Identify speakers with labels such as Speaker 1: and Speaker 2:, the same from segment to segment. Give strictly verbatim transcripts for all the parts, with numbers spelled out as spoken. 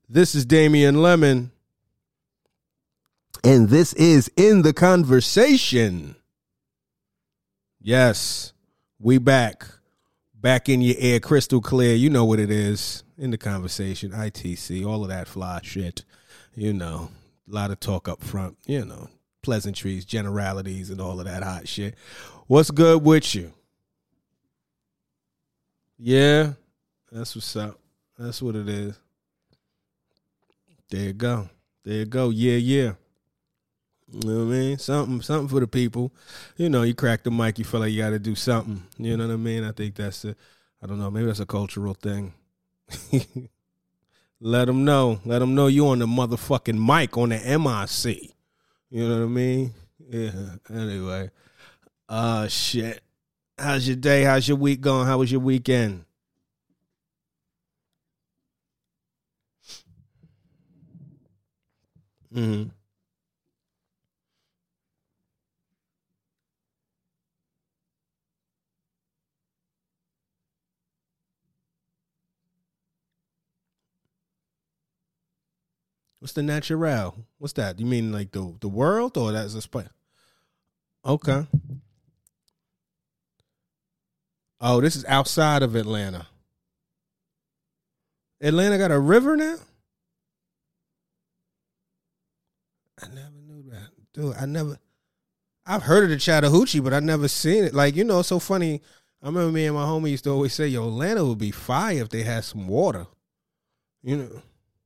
Speaker 1: This is Damian Lemon, and this is In the Conversation. Yes, we back. Back in your ear, crystal clear. You know what it is. In the Conversation, I T C, all of that fly shit. You know, a lot of talk up front. You know, pleasantries, generalities, and all of that hot shit. What's good with you? Yeah, that's what's up. That's what it is. There you go. There you go. Yeah, yeah. You know what I mean? Something, something for the people. You know, you crack the mic, you feel like you got to do something. You know what I mean? I think that's a, I don't know, maybe that's a cultural thing. Let them know. Let them know you on the motherfucking mic on the M I C. You know what I mean? Yeah. Anyway. Uh, shit. How's your day? How's your week going? How was your weekend? Mm-hmm. What's the natural? What's that? You mean like the the world or that's a spot? Okay. Oh, this is outside of Atlanta. Atlanta got a river now? I never knew that. Dude, I never I've heard of the Chattahoochee, but I never seen it. Like, you know, it's so funny. I remember me and my homie used to always say, yo, Atlanta would be fire if they had some water. You know.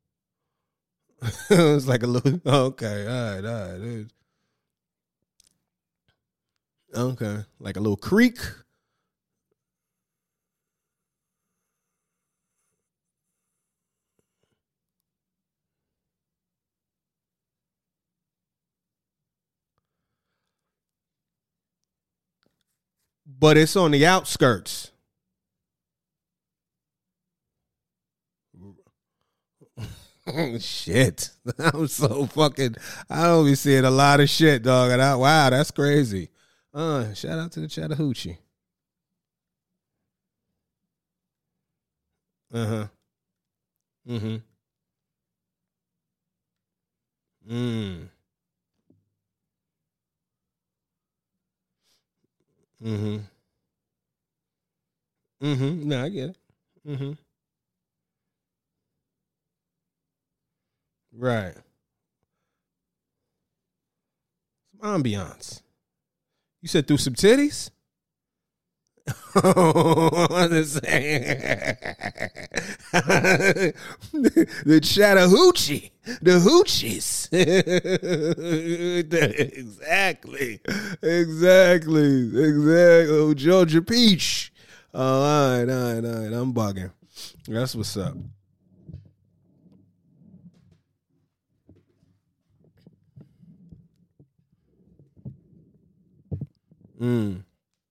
Speaker 1: It was like a little okay, all right, all right. Dude. Okay. Like a little creek. But it's on the outskirts. Shit. I'm so fucking I don't be seeing a lot of shit, dog. And I, wow, that's crazy. Uh, shout out to the Chattahoochee. Uh-huh. Mm-hmm. Mm. Mm-hmm. Mm-hmm. No, I get it. Mm-hmm. Right. Some ambiance. You said through some titties? I'm just saying. The Chattahoochee. The hoochies. Exactly. Exactly. Exactly. Oh, Georgia Peach. Oh, all right, all right, all right. I'm bugging. That's what's up. Mm.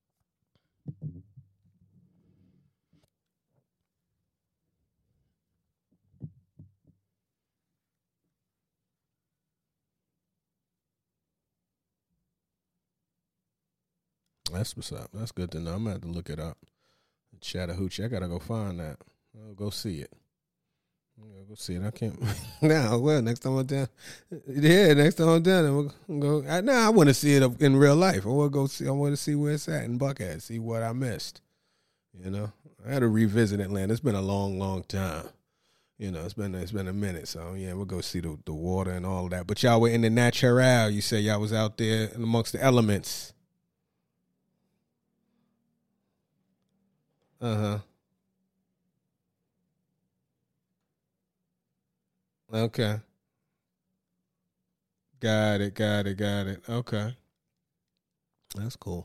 Speaker 1: That's what's up. That's good to know. I'm going to have to look it up. Chattahoochee. I got to go find that. I'll go see it. I'll go see it. I can't. Now, well, next time I'm down. Yeah, next time I'm down, we'll go. I, nah, I want to see it in real life. I want to go see. I want to see where it's at in Buckhead. See what I missed. You know, I had to revisit Atlanta. It's been a long, long time. You know, it's been it's been a minute. So yeah, we'll go see the, the water and all of that. But y'all were in the natural. You say y'all was out there amongst the elements. Uh huh. Okay. Got it. Got it. Got it. Okay. That's cool.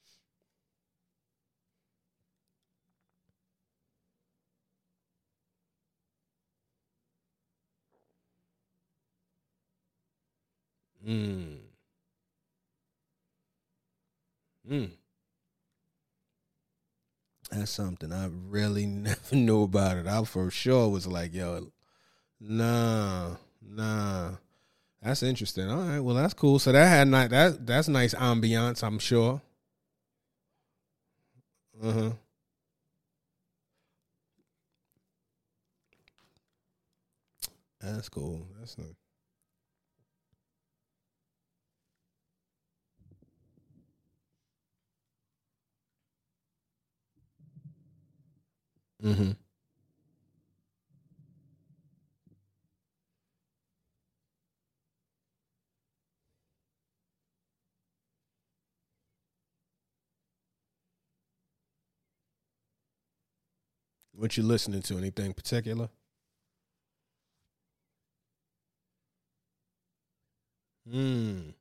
Speaker 1: Mm. Mm. That's something I really never knew about it. I for sure was like, yo, nah, nah. That's interesting. All right, well, that's cool. So that had not that that's nice ambiance, I'm sure. Uh huh. That's cool. That's nice. Mm-hmm. What you listening to? Anything particular? Mm.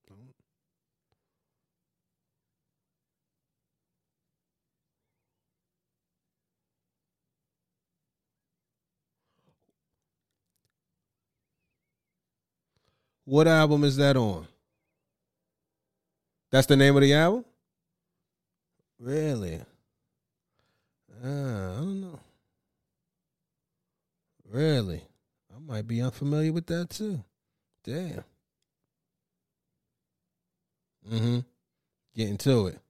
Speaker 1: What album is that on? That's the name of the album? Really? Uh, I don't know. Really? I might be unfamiliar with that too. Damn. Mm-hmm. Getting to it.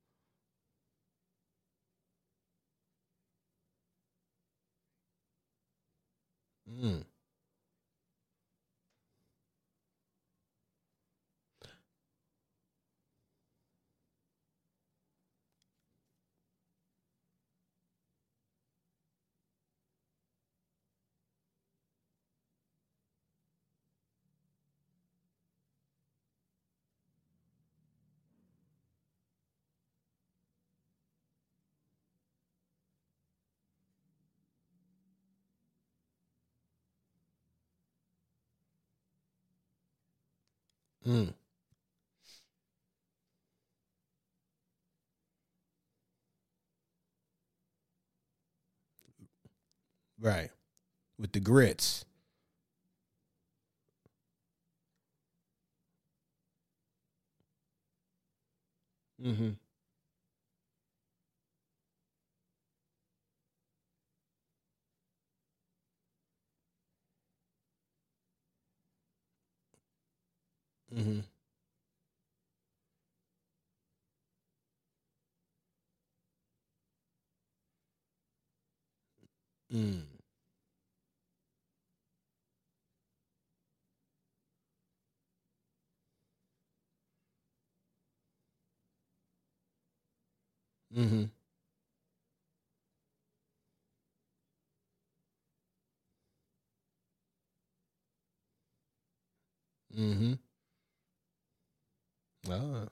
Speaker 1: Mm. Mm. Right. With the grits. Mm-hmm. Mm-hmm. Mm. Mm-hmm. Mm-hmm. Ah,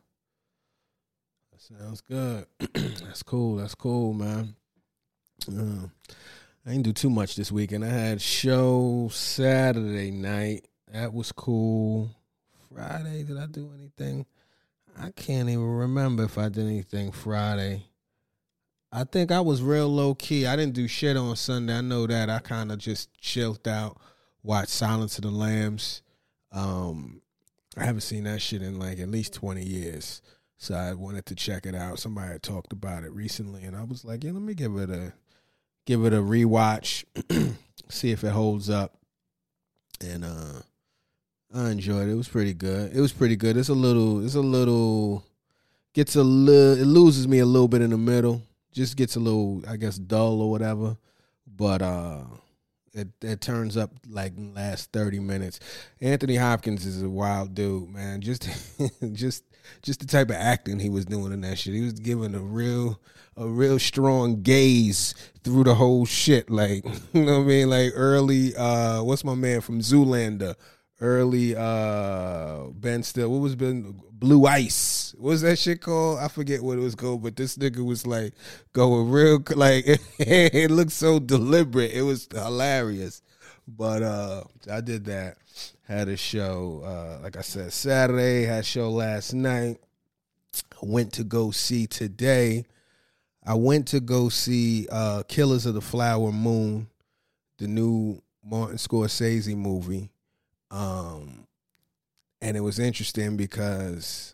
Speaker 1: that sounds good. That's cool. That's cool, man. Uh, I didn't do too much this weekend. I had show Saturday night. That was cool. Friday, did I do anything? I can't even remember if I did anything Friday. I think I was real low key. I didn't do shit on Sunday. I know that. I kind of just chilled out, watched Silence of the Lambs. Um, I haven't seen that shit in like at least twenty years. So I wanted to check it out. Somebody had talked about it recently, and I was like, yeah, let me give it a give it a rewatch, see if it holds up. And uh, I enjoyed it. It was pretty good. It was pretty good. It's a little. It's a little. Gets a little. It loses me a little bit in the middle. Just gets a little, I guess, dull or whatever. But uh, it it turns up like in the last thirty minutes. Anthony Hopkins is a wild dude, man. Just just just the type of acting he was doing in that shit. He was giving a real a real strong gaze through the whole shit. Like, you know what I mean? Like early uh what's my man from Zoolander? Early uh Ben Still. What was Ben Blue Ice? What was that shit called? I forget what it was called, but this nigga was like going real like it looked so deliberate. It was hilarious. But uh I did that. Had a show, uh, like I said, Saturday, had a show last night. I went to go see today. I went to go see uh Killers of the Flower Moon, the new Martin Scorsese movie. Um, and it was interesting because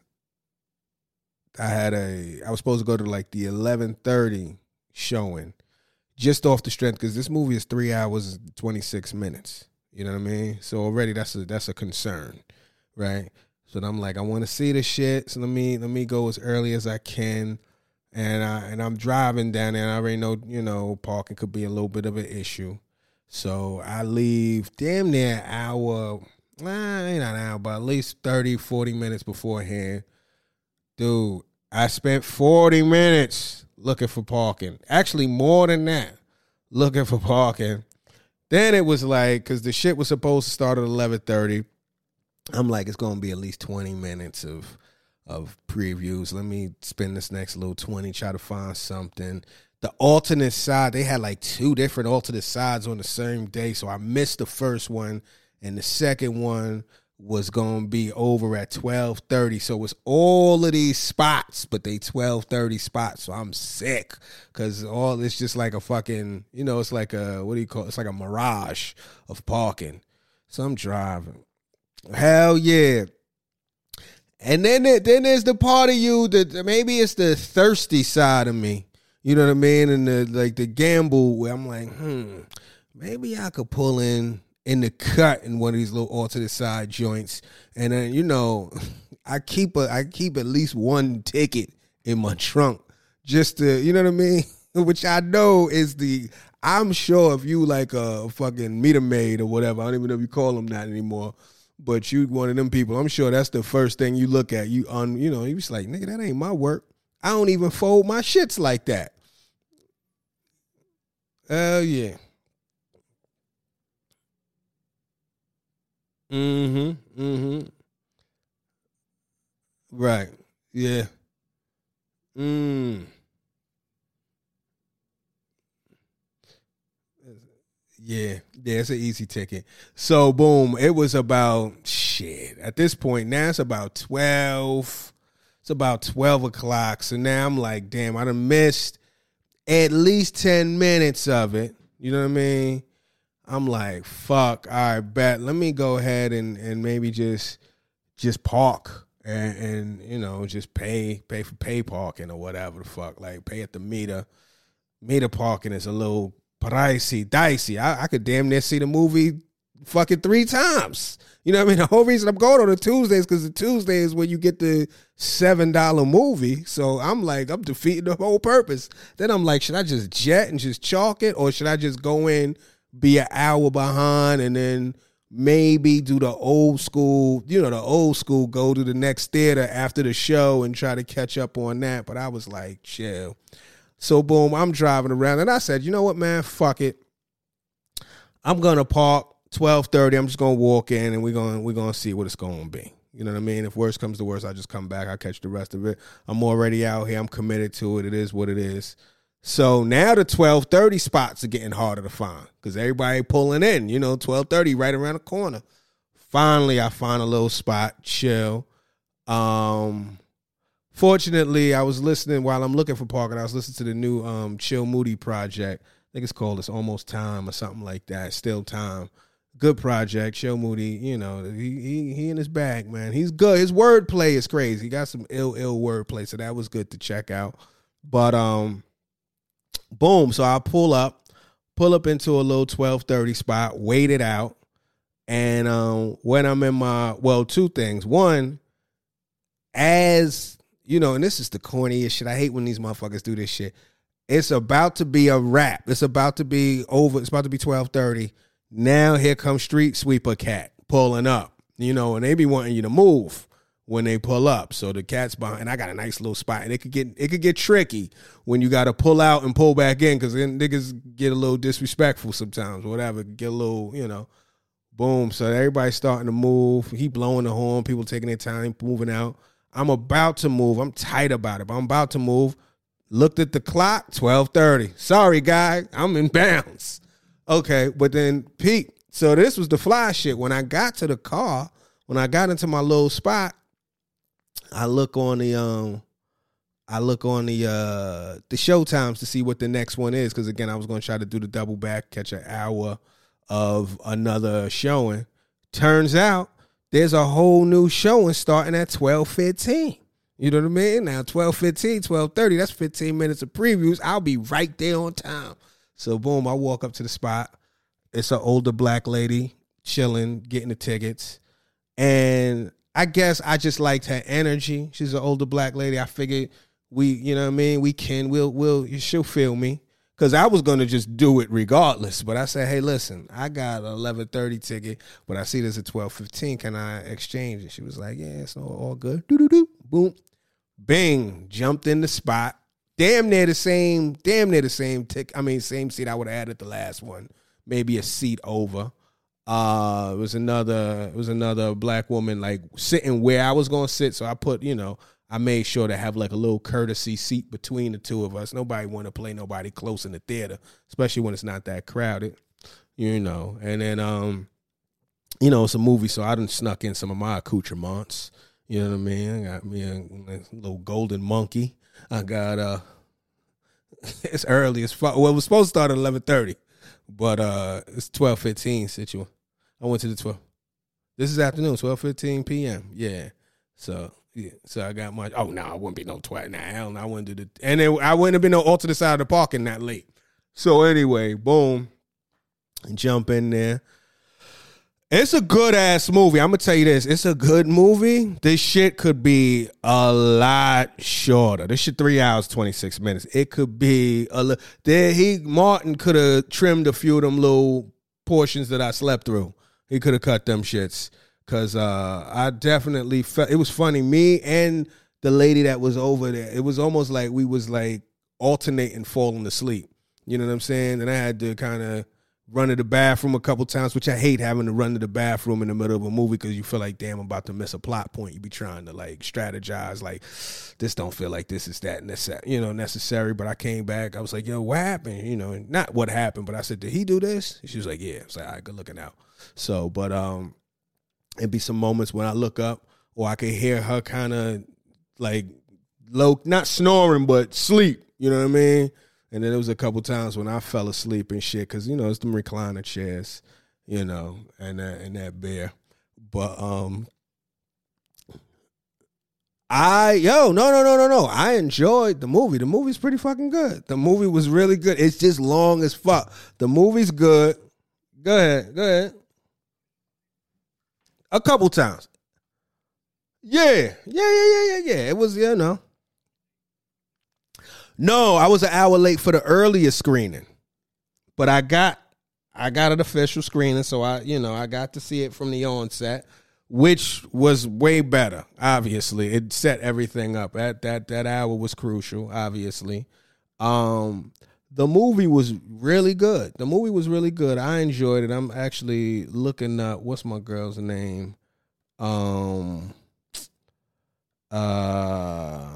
Speaker 1: I had a I was supposed to go to like the eleven thirty showing just off the strength because this movie is three hours and twenty-six minutes. You know what I mean? So already that's a that's a concern, right? So then I'm like, I want to see the shit. So let me let me go as early as I can. And I and I'm driving down there and I already know, you know, parking could be a little bit of an issue. So I leave damn near an hour, nah, ain't an hour, but at least thirty, forty minutes beforehand. Dude, I spent forty minutes looking for parking. Actually, more than that, looking for parking. Then it was like, because the shit was supposed to start at eleven thirty. I'm like, it's going to be at least twenty minutes of of previews. Let me spend this next little twenty, try to find something. The alternate side, they had like two different alternate sides on the same day, so I missed the first one, and the second one was going to be over at twelve thirty. So it's all of these spots, but they twelve thirty spots, so I'm sick because all it's just like a fucking, you know, it's like a, what do you call it? It's like a mirage of parking. So I'm driving. Hell yeah. And then there, then there's the part of you that maybe it's the thirsty side of me. You know what I mean? And the like the gamble where I'm like, hmm, maybe I could pull in in the cut in one of these little alternate side joints. And then, you know, I keep a I keep at least one ticket in my trunk just to, you know what I mean? Which I know is the, I'm sure if you like a fucking meter maid or whatever, I don't even know if you call them that anymore. But you one of them people, I'm sure that's the first thing you look at. You on, you know, you just like, nigga, that ain't my work. I don't even fold my shits like that. Hell yeah. Mm-hmm. Mm-hmm. Right. Yeah. Mm. Yeah, yeah, it's an easy ticket. So, boom, it was about, shit, at this point, now it's about twelve. It's about twelve o'clock. So now I'm like, damn, I done missed at least ten minutes of it. You know what I mean? I'm like, fuck, all right, bet. Let me go ahead and, and maybe just just park and, and, you know, just pay pay for pay parking or whatever the fuck. Like, pay at the meter. Meter parking is a little pricey, dicey. I, I could damn near see the movie fucking three times. You know what I mean? The whole reason I'm going on the Tuesdays because the Tuesday is when you get the seven dollar movie. So I'm like, I'm defeating the whole purpose. Then I'm like, should I just jet and just chalk it? Or should I just go in, be an hour behind, and then maybe do the old school, you know, the old school, go to the next theater after the show and try to catch up on that. But I was like, chill. So, boom, I'm driving around, and I said, you know what, man, fuck it. I'm going to park twelve thirty. I'm just going to walk in, and we're going we're gonna see what it's going to be. You know what I mean? If worst comes to worst, I just come back. I catch the rest of it. I'm already out here. I'm committed to it. It is what it is. So now the twelve thirty spots are getting harder to find because everybody pulling in, you know, twelve thirty right around the corner. Finally, I find a little spot, chill. Um... Fortunately, I was listening while I'm looking for parking. I was listening to the new um, Chill Moody project. I think it's called It's Almost Time or something like that. Still Time. Good project. Chill Moody, you know, he he he in his bag, man. He's good. His wordplay is crazy. He got some ill, ill wordplay, so that was good to check out. But, um, boom. So I pull up, pull up into a little twelve thirty spot, wait it out. And um, when I'm in my, well, two things. One, as... You know, and this is the corniest shit. I hate when these motherfuckers do this shit. It's about to be a wrap. It's about to be over. It's about to be twelve thirty. Now here comes Street Sweeper Cat pulling up. You know, and they be wanting you to move when they pull up. So the cat's behind. And I got a nice little spot. And it could get it could get tricky when you got to pull out and pull back in because then niggas get a little disrespectful sometimes. Whatever. Get a little, you know, boom. So everybody's starting to move. He blowing the horn. People taking their time, moving out. I'm about to move. I'm tight about it, but I'm about to move. Looked at the clock, twelve thirty. Sorry, guy. I'm in bounds. Okay, but then Pete. So this was the fly shit. When I got to the car, when I got into my little spot, I look on the um, I look on the uh the show times to see what the next one is. Because again, I was going to try to do the double back, catch an hour of another showing. Turns out, there's a whole new showing starting at twelve fifteen. You know what I mean? Now, twelve fifteen, twelve thirty, that's fifteen minutes of previews. I'll be right there on time. So, boom, I walk up to the spot. It's an older black lady chilling, getting the tickets. And I guess I just liked her energy. She's an older black lady. I figured we, you know what I mean? We can, we'll, we'll, she'll feel me. because I was going to just do it regardless. But I said, hey, listen, I got an eleven thirty ticket, but I see there's a twelve fifteen. Can I exchange it? She was like, yeah, it's all, all good. Doo-doo-doo. Boom. Bing. Jumped in the spot. Damn near the same, damn near the same tick. I mean, same seat I would have had at the last one. Maybe a seat over. Uh, it was another, it was another black woman like sitting where I was going to sit. So I put, you know, I made sure to have like a little courtesy seat between the two of us. Nobody want to play nobody close in the theater, especially when it's not that crowded, you know. And then, um, you know, it's a movie, so I done snuck in some of my accoutrements. You know what I mean? I got me a, a little golden monkey. I got uh, it's early as fuck. Well, it was supposed to start at eleven thirty, but uh, it's twelve fifteen. Situation. I went to the twelve. This is afternoon, twelve fifteen p.m. Yeah, so yeah, so I got my. Oh no, I wouldn't be no twat. Nah, hell no, I wouldn't do the. And then I wouldn't have been no alternate side of the parking that late. So anyway, boom, jump in there. It's a good ass movie. I'm gonna tell you this. It's a good movie. This shit could be a lot shorter. This shit three hours twenty-six minutes. It could be a little. There, he Martin could have trimmed a few of them little portions that I slept through. He could have cut them shits because uh, I definitely felt it was funny. Me and the lady that was over there. It was almost like we was like alternating falling asleep. You know what I'm saying? And I had to kind of run to the bathroom a couple times, which I hate having to run to the bathroom in the middle of a movie because you feel like, damn, I'm about to miss a plot point. You be trying to like strategize, like this don't feel like this is that necessary, you know, necessary. But I came back, I was like, yo, what happened? You know, and not what happened, but I said, did he do this? She was like, yeah. I was like, all right, good looking out. So, but um, it'd be some moments when I look up or I could hear her kind of like low, not snoring, but sleep. You know what I mean? And then there was a couple times when I fell asleep and shit because, you know, it's them recliner chairs, you know, and that, and that bear. But um, I, yo, no, no, no, no, no. I enjoyed the movie. The movie's pretty fucking good. The movie was really good. It's just long as fuck. The movie's good. Go ahead. Go ahead. A couple times. Yeah. Yeah, yeah, yeah, yeah, yeah. It was, you know. No, I was an hour late for the earlier screening, but I got I got an official screening, so I you know I got to see it from the onset, which was way better. Obviously, it set everything up. That that that hour was crucial. Obviously, um, the movie was really good. The movie was really good. I enjoyed it. I'm actually looking up what's my girl's name. Um. Uh.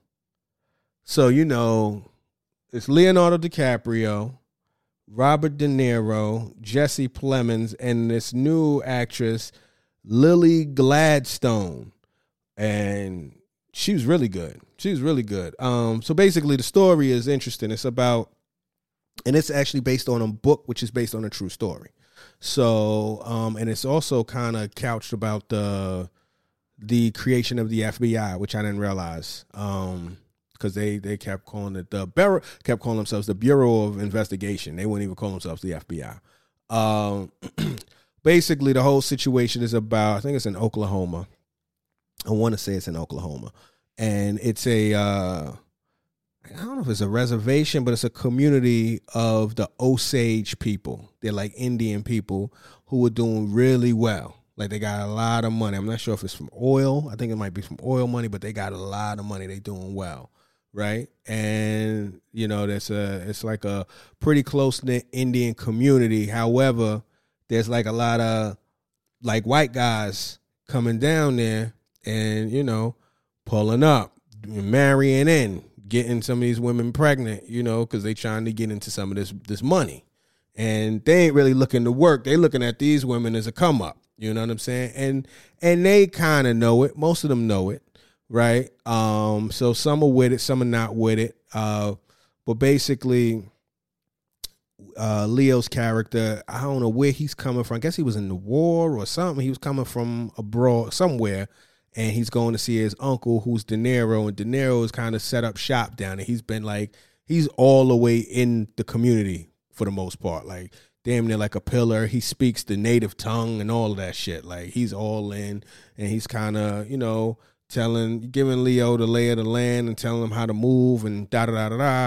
Speaker 1: So, you know, it's Leonardo DiCaprio, Robert De Niro, Jesse Plemons, and this new actress, Lily Gladstone. And she was really good. She was really good. Um, so basically the story is interesting. It's about, and it's actually based on a book, which is based on a true story. So, um, and it's also kind of couched about the, the creation of the F B I, which I didn't realize. Um, Because they, they kept calling it the Bureau, kept calling themselves the Bureau of Investigation. They wouldn't even call themselves the F B I. Um, basically, the whole situation is about, I think it's in Oklahoma. I want to say it's in Oklahoma. And it's a, uh, I don't know if it's a reservation, but it's a community of the Osage people. They're like Indian people who are doing really well. Like they got a lot of money. I'm not sure if it's from oil. I think it might be from oil money, but they got a lot of money. They doing well. Right. And, you know, there's a, it's like a pretty close knit Indian community. However, there's like a lot of like white guys coming down there and, you know, pulling up, marrying in, getting some of these women pregnant, you know, because they trying to get into some of this, this money. And they ain't really looking to work. They looking at these women as a come up. You know what I'm saying? And, and they kind of know it. Most of them know it. Right. Um, so some are with it, some are not with it. Uh, but basically, uh, Leo's character, I don't know where he's coming from. I guess he was in the war or something. He was coming from abroad somewhere, and he's going to see his uncle, who's De Niro, and De Niro is kind of set up shop down there. He's been like, he's all the way in the community for the most part. Like damn near like a pillar. He speaks the native tongue and all of that shit. Like he's all in, and he's kind of, you know, telling, giving Leo the lay of the land and telling him how to move and da da da da da.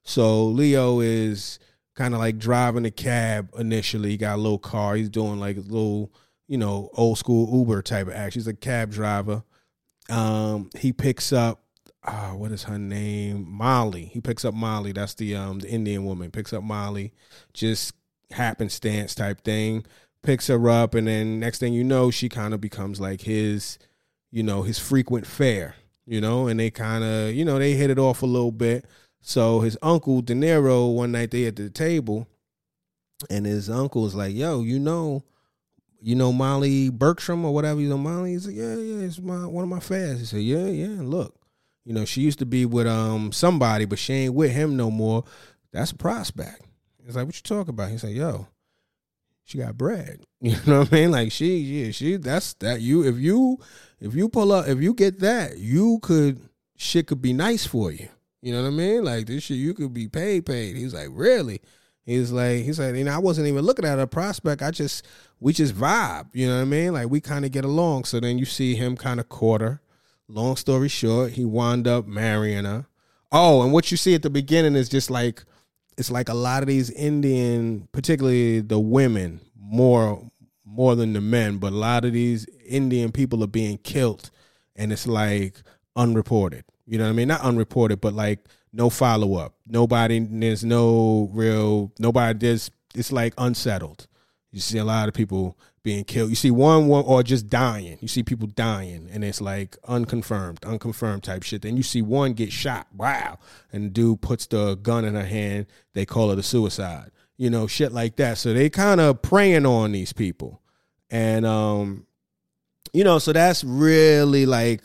Speaker 1: So Leo is kind of like driving a cab initially. He got a little car. He's doing like a little, you know, old school Uber type of action. He's a cab driver. Um, he picks up, uh, what is her name? Molly. He picks up Molly. That's the um the Indian woman. Picks up Molly. Just happenstance type thing. Picks her up, and then next thing you know, she kind of becomes like his, you know, his frequent fare. You know, and they kind of, you know, they hit it off a little bit. So his uncle, De Niro, one night they at the table, and his uncle is like, yo, you know, you know Molly Bertram or whatever, you know Molly? He's like, yeah, yeah, it's my one of my fads. He said, yeah, yeah, look, you know, she used to be with um somebody, but she ain't with him no more. That's a prospect. He's like, what you talking about? He said, yo, she got bread. You know what I mean? Like she, yeah, she, that's that you, if you, if you pull up, if you get that, you could, shit could be nice for you. You know what I mean? Like this shit, you could be paid, paid. He's like, really? He's like, he said, you know, I wasn't even looking at a prospect. I just, we just vibe. You know what I mean? Like we kind of get along. So then you see him kind of court her. Long story short, he wound up marrying her. Oh, and what you see at the beginning is just like, it's like a lot of these Indian, particularly the women, more, more than the men, but a lot of these Indian people are being killed, and it's like unreported. You know what I mean? Not unreported, but like no follow up. Nobody, there's no real, nobody, there's, it's like unsettled. You see a lot of people being killed. You see one, one or just dying. You see people dying, and it's like unconfirmed, unconfirmed type shit. Then you see one get shot. Wow. And the dude puts the gun in her hand. They call it a suicide. You know, shit like that. So they kind of preying on these people. And, um, you know, so that's really like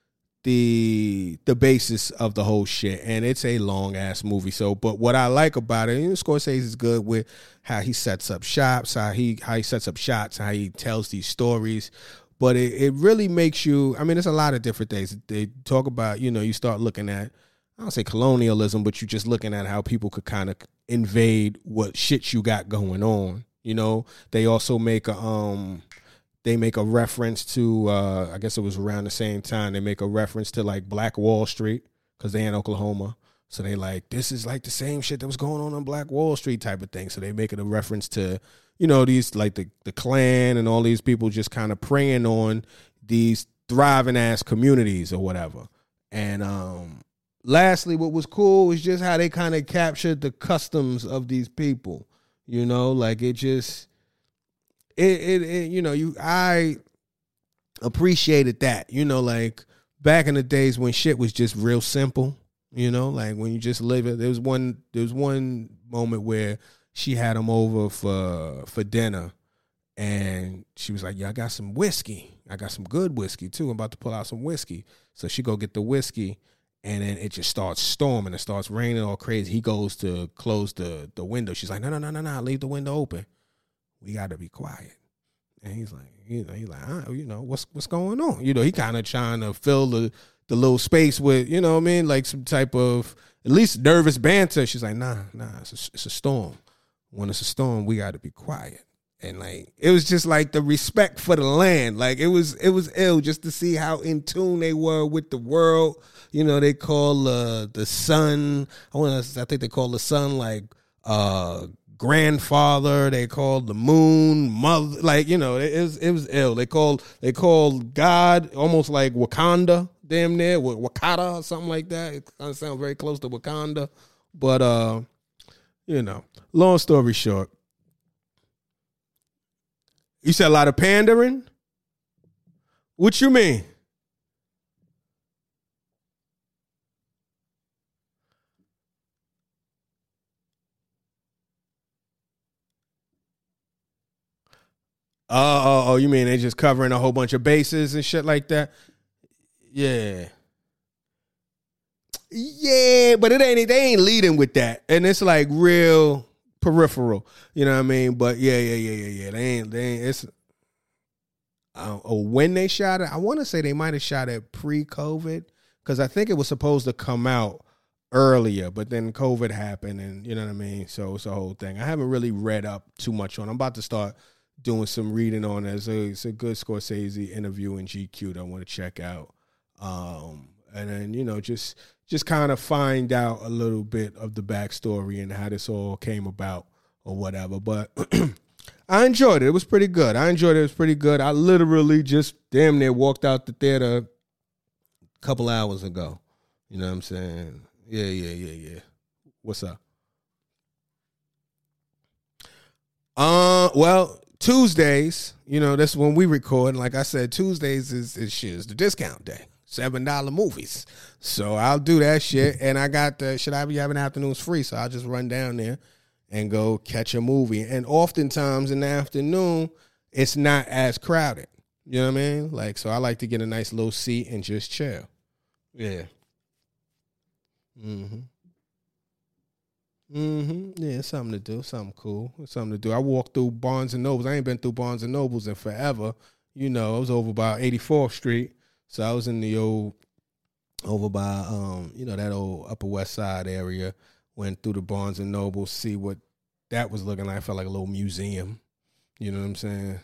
Speaker 1: the the basis of the whole shit, and it's a long ass movie. So, but what I like about it, you know, Scorsese is good with how he sets up shots, how he how he sets up shots, how he tells these stories. But it, it really makes you. I mean, there's a lot of different things they talk about. You know, you start looking at, I don't say colonialism, but you're just looking at how people could kind of invade what shit you got going on. You know, they also make a um. They make a reference to, uh, I guess it was around the same time, they make a reference to like Black Wall Street because they in Oklahoma. So they like, this is like the same shit that was going on on Black Wall Street type of thing. So they make it a reference to, you know, these like the, the Klan and all these people just kind of preying on these thriving ass communities or whatever. And um, lastly, what was cool was just how they kind of captured the customs of these people, you know, like it just... It, it, it, you know, you, I appreciated that, you know, like back in the days when shit was just real simple, you know, like when you just live it. There was one, there was one moment where she had him over for, for dinner, and she was like, yeah, I got some whiskey. I got some good whiskey too. I'm about to pull out some whiskey. So she go get the whiskey, and then it just starts storming. It starts raining all crazy. He goes to close the, the window. She's like, no, no, no, no, no, leave the window open. We got to be quiet. And he's like, you know, he's like, ah, you know, what's what's going on? You know, he kind of trying to fill the, the little space with, you know what I mean, like some type of at least nervous banter. She's like, nah, nah, it's a, it's a storm. When it's a storm, we got to be quiet. And like, it was just like the respect for the land. Like it was, it was ill just to see how in tune they were with the world. You know, they call uh, the sun. I want to. I think they call the sun like. Uh, grandfather. They called the moon mother. Like, you know, it was it was ill. They called they called God almost like Wakanda, damn near Wakata or something like that. It kind of sounds very close to Wakanda, but uh, you know, long story short, you said a lot of pandering. What you mean? Oh, oh, oh, you mean they just covering a whole bunch of bases and shit like that? Yeah. Yeah, but it ain't they ain't leading with that. And it's like real peripheral. You know what I mean? But yeah, yeah, yeah, yeah, yeah. They ain't they ain't it's uh, oh, when they shot it, I want to say they might have shot it pre-COVID, because I think it was supposed to come out earlier, but then COVID happened, and you know what I mean? So it's a whole thing. I haven't really read up too much on it. I'm about to start doing some reading on it. It's a, it's a good Scorsese interview in G Q that I want to check out. Um, and then you know just just kind of find out a little bit of the backstory and how this all came about or whatever. But I enjoyed it. It was pretty good. I enjoyed it. It was pretty good. I literally just damn near walked out the theater a couple hours ago. You know what I'm saying? Yeah, yeah, yeah, yeah. What's up? Uh, well, Tuesdays, you know, that's when we record. And like I said, Tuesdays is, is shit, is the discount day. seven dollar movies. So I'll do that shit. And I got the, should I be having afternoons free? So I'll just run down there and go catch a movie. And oftentimes in the afternoon, it's not as crowded. You know what I mean? Like, so I like to get a nice little seat and just chill. Yeah. Mm-hmm. Mm-hmm. Yeah, it's something to do. Something cool. It's something to do. I walked through Barnes and Nobles. I ain't been through Barnes and Nobles in forever. You know, I was over by eighty-fourth Street. So I was in the old, over by, um, you know, that old Upper West Side area. Went through the Barnes and Nobles, see what that was looking like. I felt like a little museum. You know what I'm saying?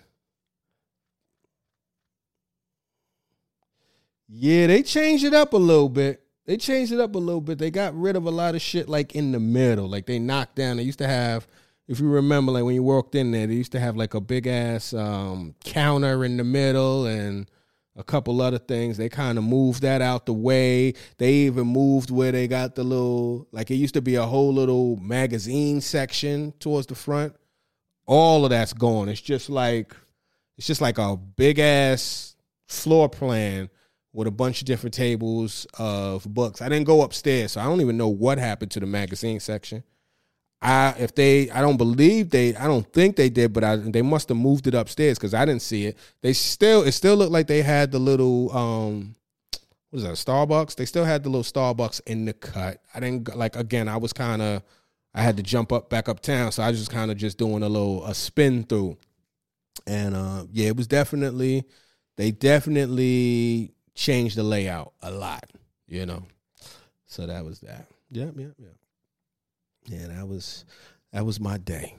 Speaker 1: Yeah, they changed it up a little bit. They changed it up a little bit. They got rid of a lot of shit like in the middle. Like they knocked down. They used to have, if you remember, like when you walked in there, they used to have like a big ass um, counter in the middle and a couple other things. They kind of moved that out the way. They even moved where they got the little, like it used to be a whole little magazine section towards the front. All of that's gone. It's just like, it's just like a big ass floor plan with a bunch of different tables of books. I didn't go upstairs, so I don't even know what happened to the magazine section. I if they, I don't believe they, I don't think they did, but I, they must have moved it upstairs because I didn't see it. They still, it still looked like they had the little, um, what is that, Starbucks? They still had the little Starbucks in the cut. I didn't, like, again, I was kind of, I had to jump up back uptown, so I was just kind of just doing a little, a spin through. And uh, yeah, it was definitely, they definitely changed the layout a lot, you know. So that was that. Yep, yep, yep. Yeah, that was that was my day.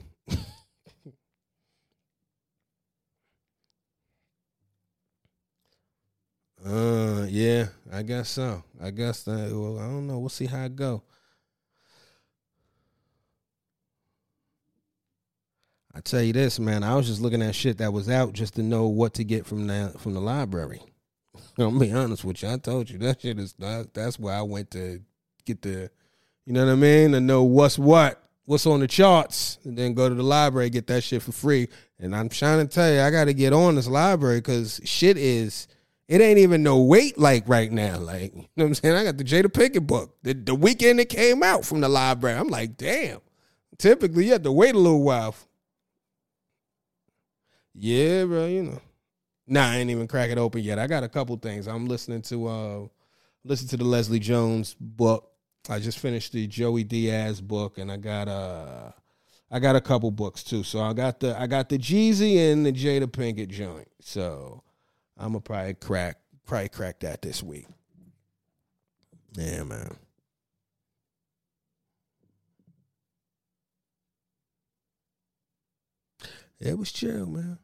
Speaker 1: uh, yeah, I guess so. I guess that. Well, I don't know. We'll see how it go. I tell you this, man. I was just looking at shit that was out just to know what to get from the from the library. I'm gonna be honest with you. I told you that shit is that, that's where I went to get the, you know what I mean, to know what's what, what's on the charts, and then go to the library get that shit for free. And I'm trying to tell you, I got to get on this library because shit is, it ain't even no wait like right now. Like, you know what I'm saying? I got the Jada Pinkett book the, the weekend it came out from the library. I'm like, damn. Typically, you have to wait a little while. Yeah, bro. You know. Nah, I ain't even crack it open yet. I got a couple things. I'm listening to uh listen to the Leslie Jones book. I just finished the Joey Diaz book, and I got uh I got a couple books too. So I got the I got the Jeezy and the Jada Pinkett joint. So I'm gonna probably crack probably crack that this week. Yeah, man. It was chill, man.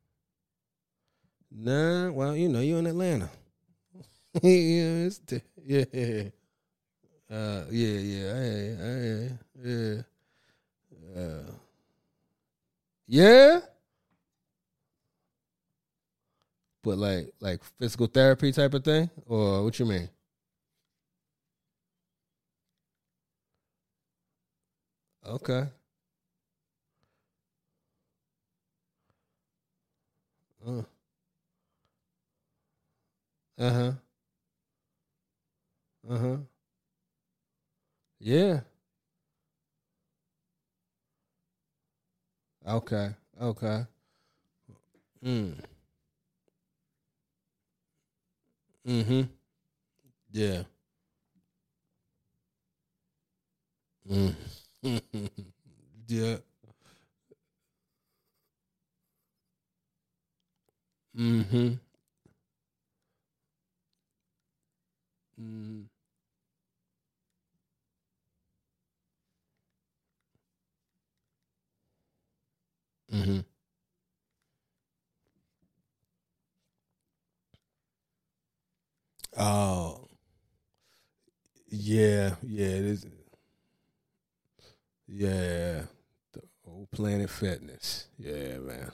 Speaker 1: Nah, well, you know, you in Atlanta. yeah, it's t- yeah. Uh, yeah, yeah, I, I, yeah, uh, yeah. But like, like physical therapy type of thing, or what you mean? Okay. Uh huh. Uh huh. Yeah. Okay. Okay. Mm. Mm-hmm. Yeah. Mm. yeah. Mm-hmm. Mm-hmm. Mm-hmm. Oh. Yeah, yeah, it is. Yeah, the old Planet Fitness. Yeah, man.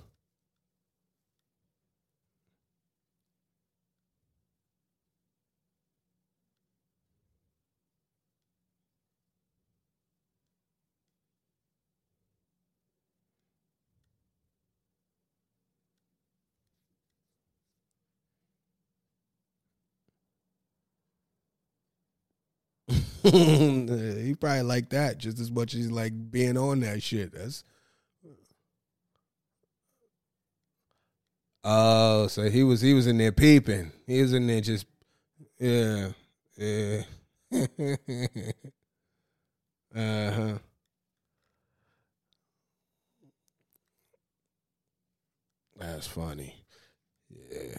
Speaker 1: He probably like that just as much as he like being on that shit. That's oh, so he was he was in there peeping. He was in there just yeah, yeah. uh huh. That's funny. Yeah.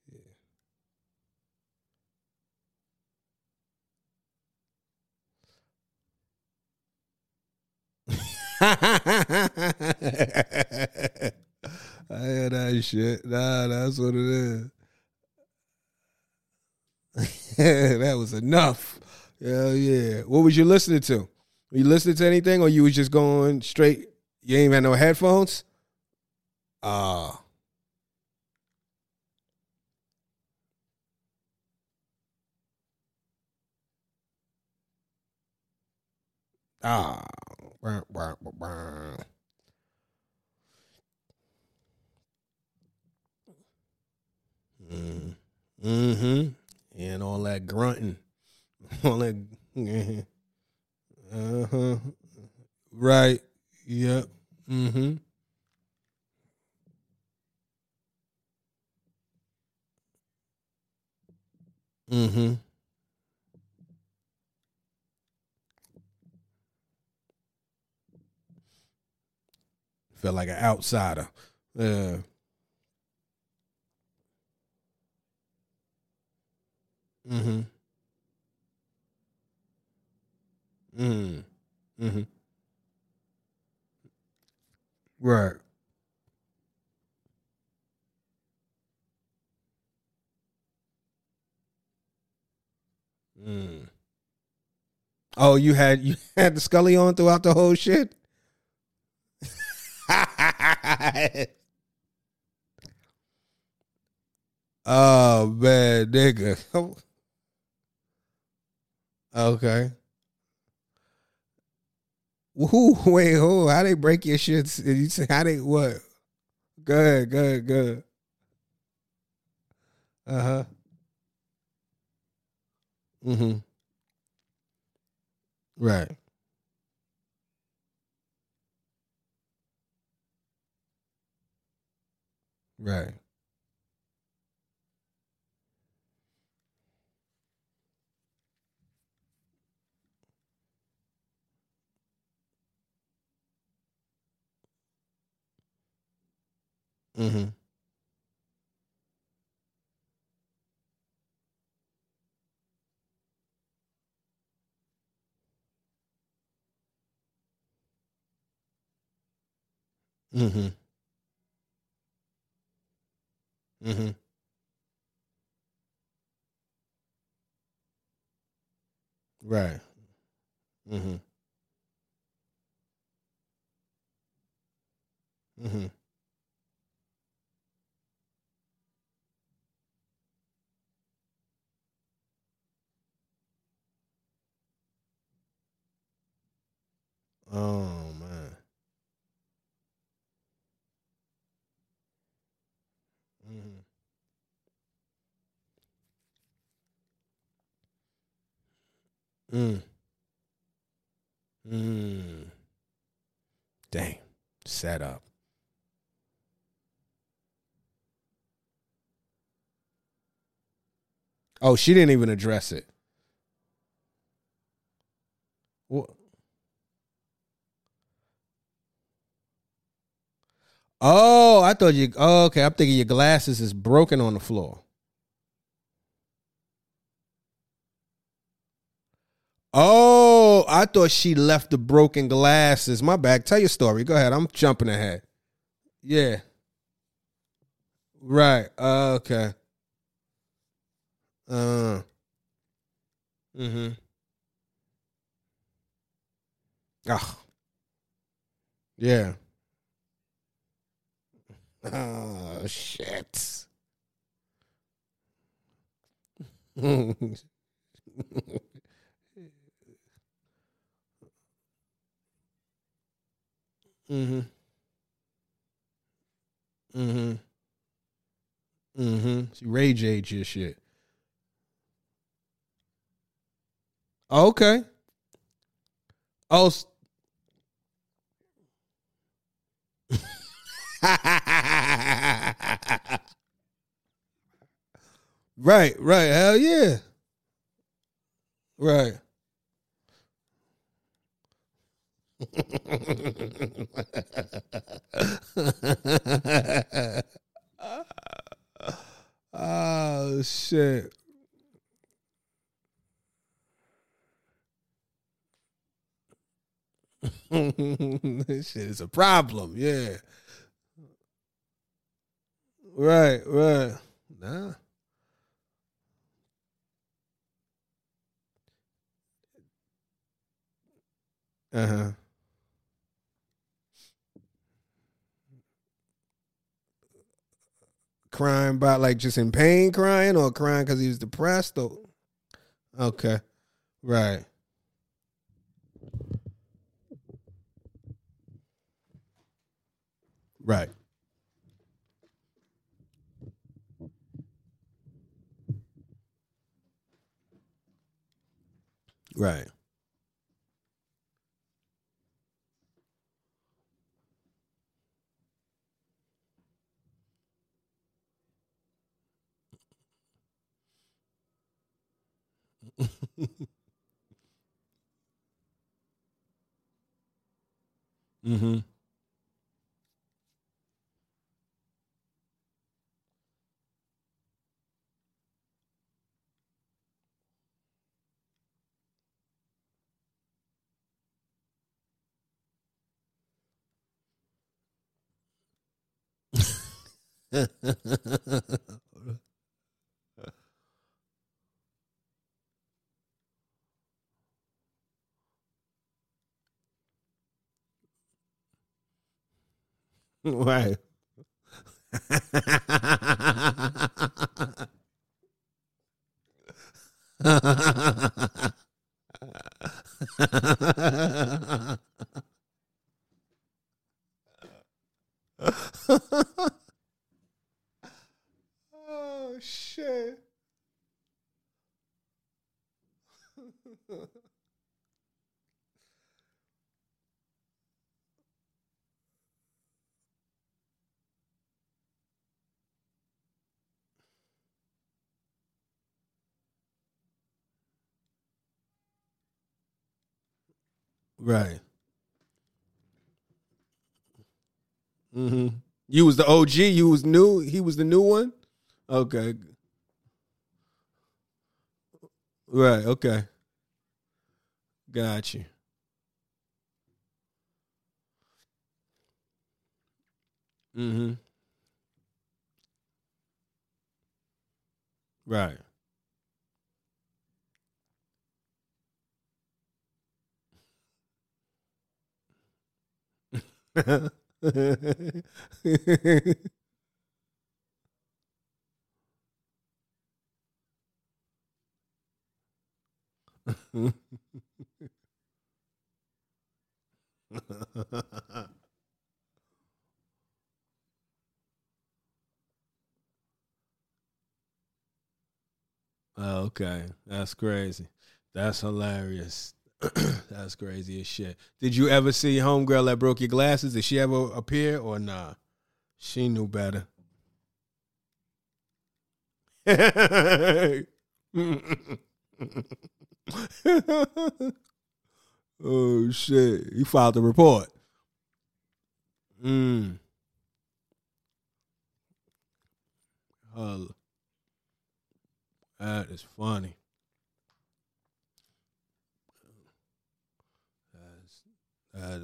Speaker 1: I hear that shit. Nah, that's what it is. That was enough. Hell yeah. What was you listening to? Were you listening to anything or you was just going straight? You ain't had no headphones? Ah. Ah. Bah, bah, bah, bah. Mm. Mm-hmm. And all that grunting. All that. Uh-huh. Right. Yep. Mm-hmm. Mm-hmm. Felt like an outsider. Yeah. Mm-hmm. Mm-hmm. Mm-hmm. Right. Mm. Oh, you had you had the Scully on throughout the whole shit? Oh man, nigga. Okay. Who? Wait, who? How they break your shit? You say how they what? Good, good, good. Uh huh. Mm-hmm. Right. Right. Mm-hmm. Mm-hmm. Mm-hmm. Right. Mm-hmm. Mm-hmm. Oh man. Mm-hmm. Mm. Mm. Dang. Set up. Oh, she didn't even address it. What? Oh, I thought you. Oh, okay, I'm thinking your glasses is broken on the floor. Oh, I thought she left the broken glasses. My bad. Tell your story. Go ahead. I'm jumping ahead. Yeah. Right. Uh, okay. Uh. Mm-hmm. Oh, yeah. Oh shit. Mhm. Mhm. Mhm. Mhm. She rage age your shit. Okay. Oh. s- right. Right. Hell yeah. Right. Oh shit. This shit is a problem. Yeah. Right, right. Nah. Uh-huh. Crying about like just in pain crying or crying because he was depressed or okay. Right. Right. Right. Mm-hmm. Right. Oh shit. Right. Mm-hmm. You was the O G. You was new. He was the new one. Okay. Right. Okay. Got you. Mm-hmm. Right. Oh, okay. That's crazy. That's hilarious. That's crazy as shit. Did you ever see Homegirl that broke your glasses? Did she ever appear or nah? She knew better. Oh shit. You filed a report. Mm. Oh, that is funny. That is, that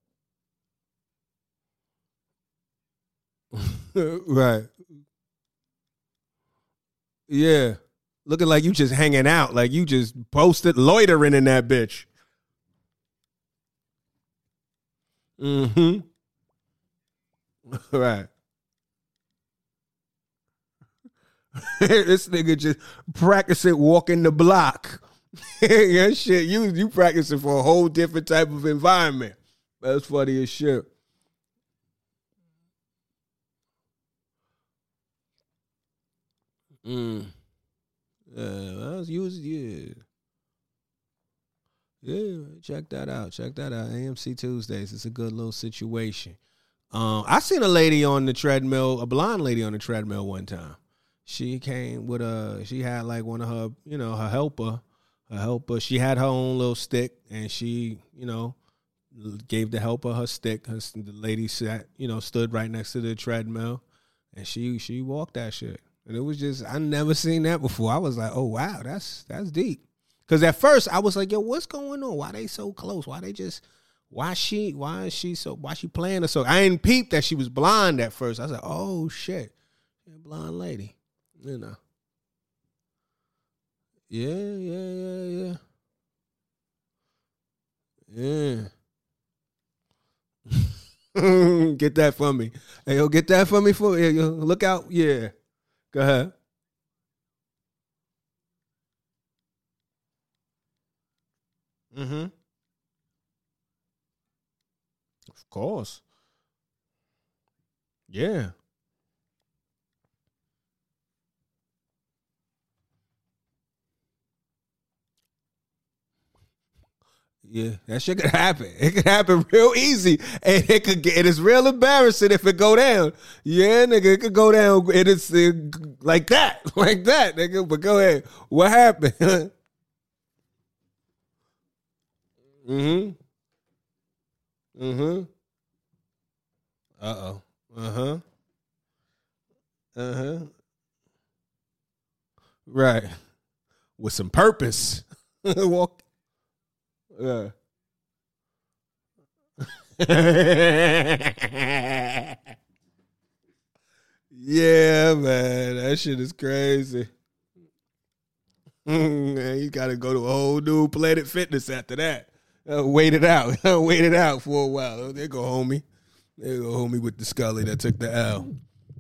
Speaker 1: is right. Yeah. Looking like you just hanging out, like you just posted loitering in that bitch. Mm-hmm. Right. This nigga just practicing walking the block. Yeah, shit. You you practicing for a whole different type of environment. That's funny as shit. Mm. Yeah, I was using yeah. Yeah, check that out. Check that out. A M C Tuesdays. It's a good little situation. Um, I seen a lady on the treadmill, a blonde lady on the treadmill one time. She came with a, she had like one of her, you know, her helper, her helper. She had her own little stick, and she, you know, gave the helper her stick. Her, the lady sat, you know, stood right next to the treadmill, and she she walked that shit. And it was just, I never seen that before. I was like, oh wow, that's that's deep. Because at first I was like, yo, what's going on? Why they so close? Why they just, why she, why is she so, why she playing her so? I didn't peep that she was blind at first. I was like, oh shit, yeah, blonde lady, you know. Yeah, yeah, yeah, yeah. Get that for me. Hey, yo, get that for me for yeah, yo, look out. Yeah. Go ahead. Mm-hmm. Of course. Yeah. Yeah, that shit could happen. It could happen real easy, and it could get. It is real embarrassing if it go down. Yeah, nigga, it could go down. It is uh, like that, like that, nigga. But go ahead. What happened? mm-hmm. Mm-hmm. Uh oh. Uh huh. Uh huh. Right. With some purpose. Walk. Yeah. Yeah, man, that shit is crazy. Man, you got to go to a whole new Planet Fitness after that. Uh, wait it out. Wait it out for a while. There go homie. There go homie with the Scully that took the L.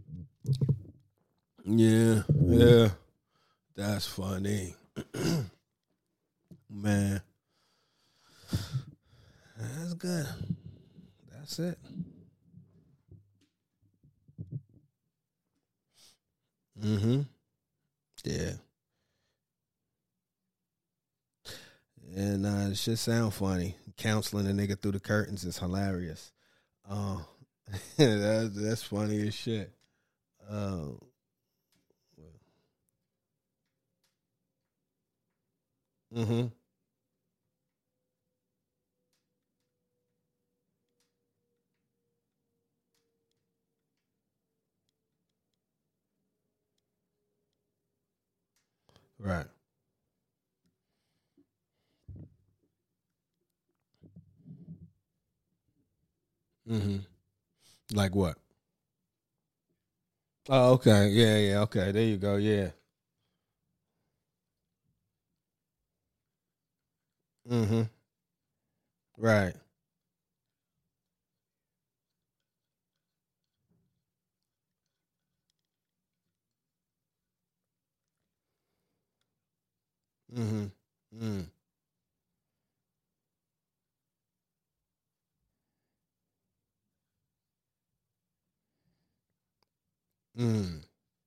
Speaker 1: Yeah, yeah. That's funny. Man, that's good. That's it. Mm-hmm. Yeah. And uh, it should sound funny. Counseling a nigga through the curtains is hilarious. Oh, that's that's funny as shit. Uh, mm-hmm. Right. Mm-hmm. Like what? Oh, okay. Yeah, yeah. Okay. There you go. Yeah. Mm-hmm. Right. Mm-hmm. Mm. Mm.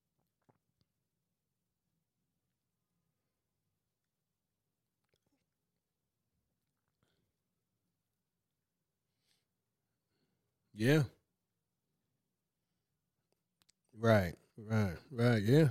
Speaker 1: Yeah. Right. Right. Right. Yeah.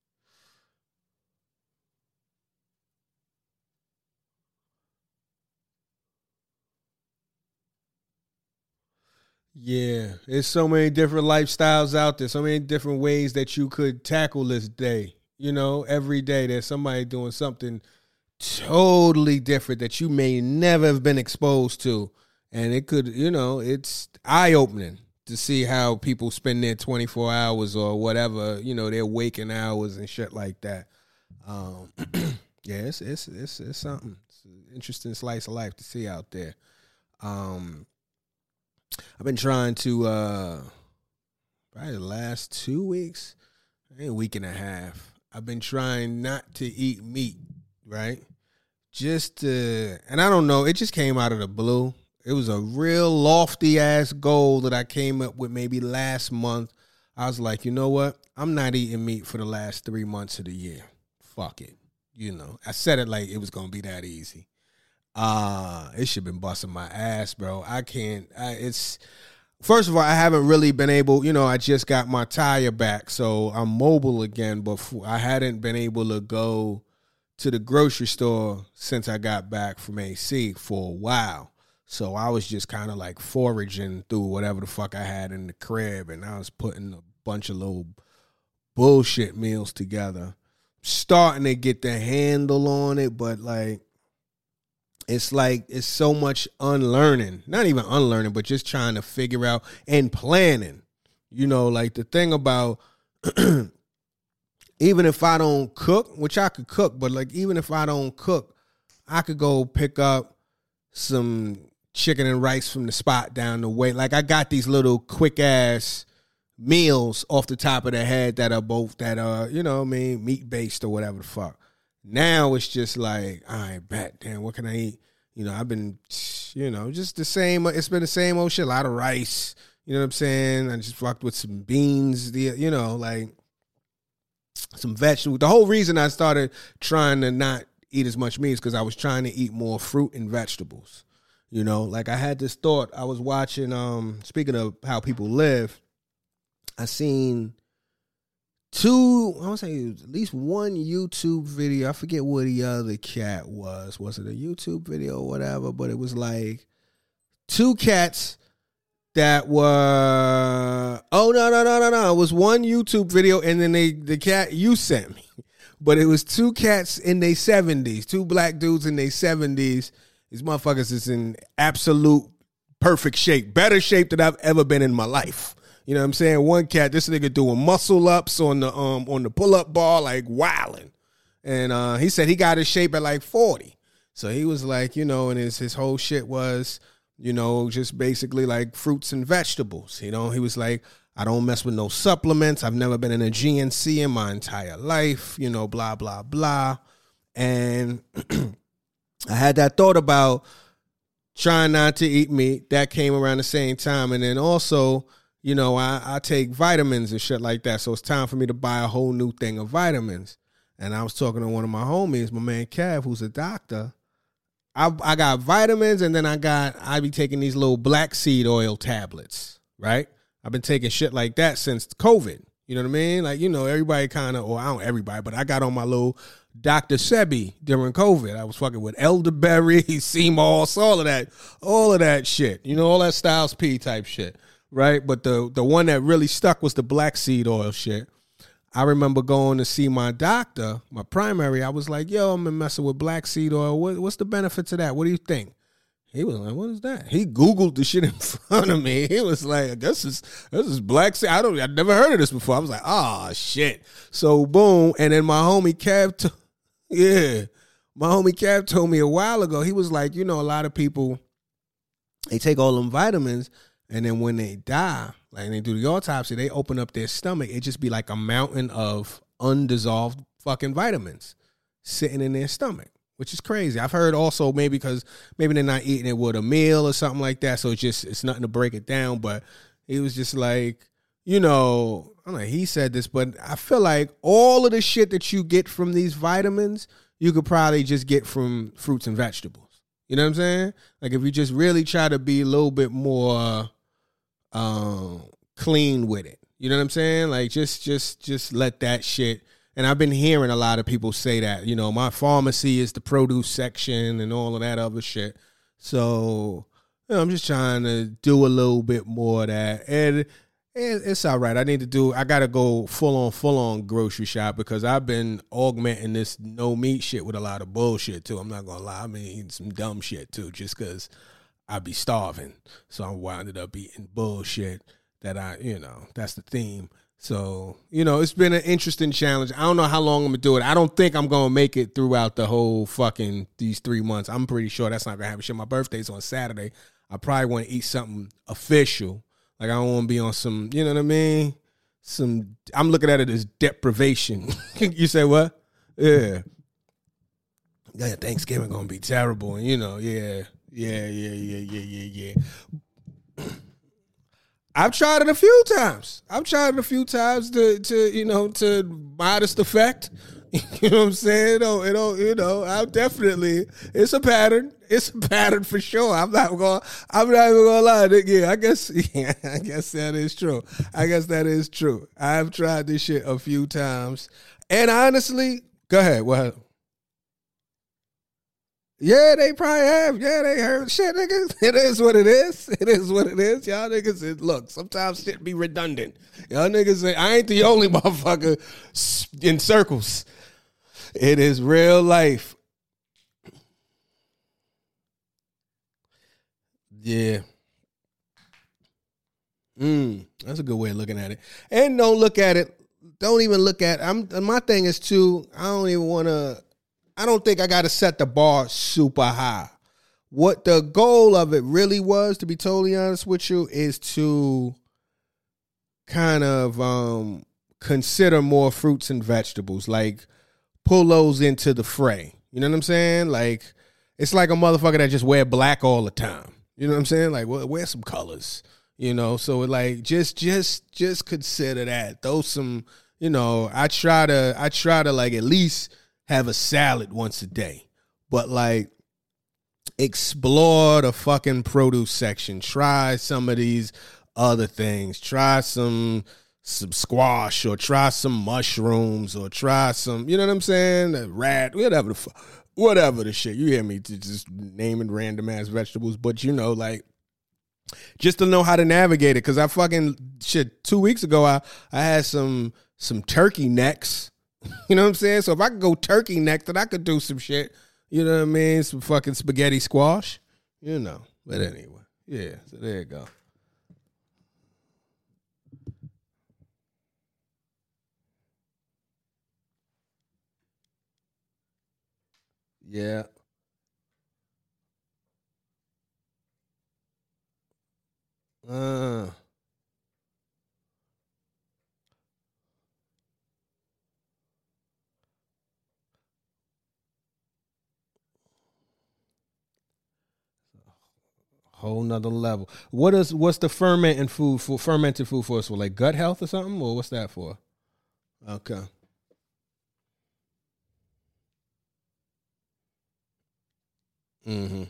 Speaker 1: Yeah. There's so many different lifestyles out there. So many different ways that you could tackle this day. You know, every day there's somebody doing something totally different that you may never have been exposed to. And it could, you know, it's eye opening to see how people spend their twenty-four hours or whatever, you know, their waking hours and shit like that. Um, yeah, it's, it's, it's, it's something. It's an interesting slice of life to see out there. Um, I've been trying to uh, probably the last two weeks, a week and a half. I've been trying not to eat meat, right? Just to, and I don't know, it just came out of the blue. It was a real lofty ass goal that I came up with maybe last month. I was like, you know what? I'm not eating meat for the last three months of the year. Fuck it. You know, I said it like it was going to be that easy. Uh, it should have been busting my ass, bro. I can't, I, it's, first of all, I haven't really been able, you know, I just got my tire back, so I'm mobile again, but I hadn't been able to go to the grocery store since I got back from A C for a while. So I was just kind of like foraging through whatever the fuck I had in the crib, and I was putting a bunch of little bullshit meals together. Starting to get the handle on it, but like, it's like, it's so much unlearning. Not even unlearning, but just trying to figure out and planning. You know, like the thing about, even if I don't cook, which I could cook, but like even if I don't cook, I could go pick up some chicken and rice from the spot down the way. Like I got these little quick ass meals off the top of the head that are both, that are, you know what I mean, meat based or whatever the fuck. Now it's just like, all right, bet, damn, what can I eat? You know, I've been, you know, just the same, it's been the same old shit, a lot of rice, you know what I'm saying? I just fucked with some beans, the, you know, like some vegetables. The whole reason I started trying to not eat as much meat is because I was trying to eat more fruit and vegetables. You know, like I had this thought, I was watching, um, speaking of how people live, I seen two, I want to say at least one YouTube video. I forget what the other cat was. Was it a YouTube video or whatever? But it was like two cats that were, oh, no, no, no, no, no. It was one YouTube video, and then they the cat you sent me. But it was two cats in their seventies, two black dudes in their seventies. These motherfuckers is in absolute perfect shape, better shape than I've ever been in my life. You know what I'm saying? One cat, this nigga doing muscle ups on the um on the pull up bar, like wilding, and uh, he said he got his shape at like forty. So he was like, you know, and his his whole shit was, you know, just basically like fruits and vegetables. You know, he was like, I don't mess with no supplements. I've never been in a G N C in my entire life. You know, blah blah blah, and I had that thought about trying not to eat meat. That came around the same time. And then also, you know, I, I take vitamins and shit like that. So it's time for me to buy a whole new thing of vitamins. And I was talking to one of my homies, my man Cav, who's a doctor. I I got vitamins, and then I got, I be taking these little black seed oil tablets, right? I've been taking shit like that since COVID. You know what I mean? Like, you know, everybody kind of, or I don't everybody, but I got on my little Doctor Sebi during COVID. I was fucking with elderberry, sea moss, all of that, all of that shit. You know, all that Styles P type shit, right? But the the one that really stuck was the black seed oil shit. I remember going to see my doctor, my primary. I was like, yo, I'm been messing with black seed oil. What, what's the benefits of that? What do you think? He was like, what is that? He Googled the shit in front of me. He was like, this is this is black seed. I don't, I've never heard of this before. I was like, oh, shit. So, boom. And then my homie Cav, t- yeah, my homie Cav told me a while ago, he was like, you know, a lot of people, they take all them vitamins, and then when they die, like they do the autopsy, they open up their stomach. It just be like a mountain of undissolved fucking vitamins sitting in their stomach, which is crazy. I've heard also maybe because maybe they're not eating it with a meal or something like that, so it's just, it's nothing to break it down. But it was just like, you know, I don't know, he said this, but I feel like all of the shit that you get from these vitamins, you could probably just get from fruits and vegetables. You know what I'm saying? Like if you just really try to be a little bit more um, clean with it. You know what I'm saying? Like just, just, just let that shit. And I've been hearing a lot of people say that, you know, my pharmacy is the produce section and all of that other shit. So, you know, I'm just trying to do a little bit more of that. And it's all right. I need to do, I got to go full on, full on grocery shop because I've been augmenting this no meat shit with a lot of bullshit too. I'm not going to lie. I've been eating some dumb shit too, just because I be starving. So I wound up eating bullshit that I, you know, that's the theme. So, you know, it's been an interesting challenge. I don't know how long I'm going to do it. I don't think I'm going to make it throughout the whole fucking, these three months. I'm pretty sure that's not going to happen. Shit, my birthday's on Saturday. I probably want to eat something official. Like I don't want to be on some, you know what I mean? Some, I'm looking at it as deprivation. You say what? Yeah. Yeah, Thanksgiving gonna be terrible, and you know, yeah, yeah, yeah, yeah, yeah, yeah, yeah. I've tried it a few times. I've tried it a few times to, to you know, to modest effect. You know what I'm saying? It don't, it don't, you know, I'm definitely, it's a pattern. It's a pattern for sure. I'm not going, I'm not even going to lie. Yeah, I guess, yeah, I guess that is true. I guess that is true. I've tried this shit a few times. And honestly, go ahead. What? Yeah, they probably have. Yeah, they heard shit, niggas. It is what it is. It is what it is. Y'all niggas, it, look, sometimes shit be redundant. Y'all niggas say, I ain't the only motherfucker in circles. It is real life. Yeah. Mm, that's a good way of looking at it. And don't look at it. Don't even look at I'm my thing is too, I don't even want to I don't think I got to set the bar super high. What the goal of it really was, to be totally honest with you, is to kind of um, consider more fruits and vegetables. Like, pull those into the fray. You know what I'm saying? Like, it's like a motherfucker that just wear black all the time. You know what I'm saying? Like, well, wear some colors. You know, so like just just just consider that. Throw some, you know, I try to I try to like at least have a salad once a day. But like explore the fucking produce section. Try some of these other things. Try some some squash, or try some mushrooms, or try some, you know what I'm saying? A rat, whatever the fuck, whatever the shit. You hear me just naming random ass vegetables, but you know, like, just to know how to navigate it. Cause I fucking shit two weeks ago I, I had some some turkey necks. You know what I'm saying? So if I could go turkey neck, then I could do some shit. You know what I mean? Some fucking spaghetti squash. You know. But anyway. Yeah. So there you go. Yeah. Uh Whole nother level. What is what's the fermenting food for fermented food for us for, like gut health or something? Or what's that for? Okay. Mm-hmm.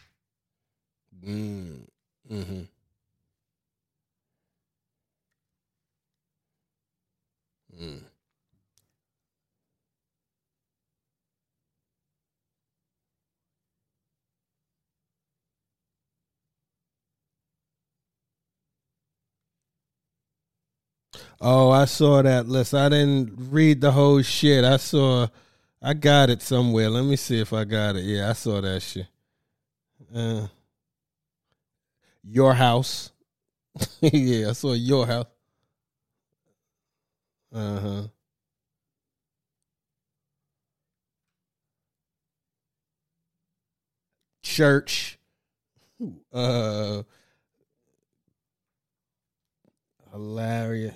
Speaker 1: Mm. Mm-hmm. Mm. Oh, I saw that list. I didn't read the whole shit. I saw I got it somewhere. Let me see if I got it. Yeah, I saw that shit. Uh, your house. Yeah, I saw your house. Uh-huh. Church. Uh Hilarious.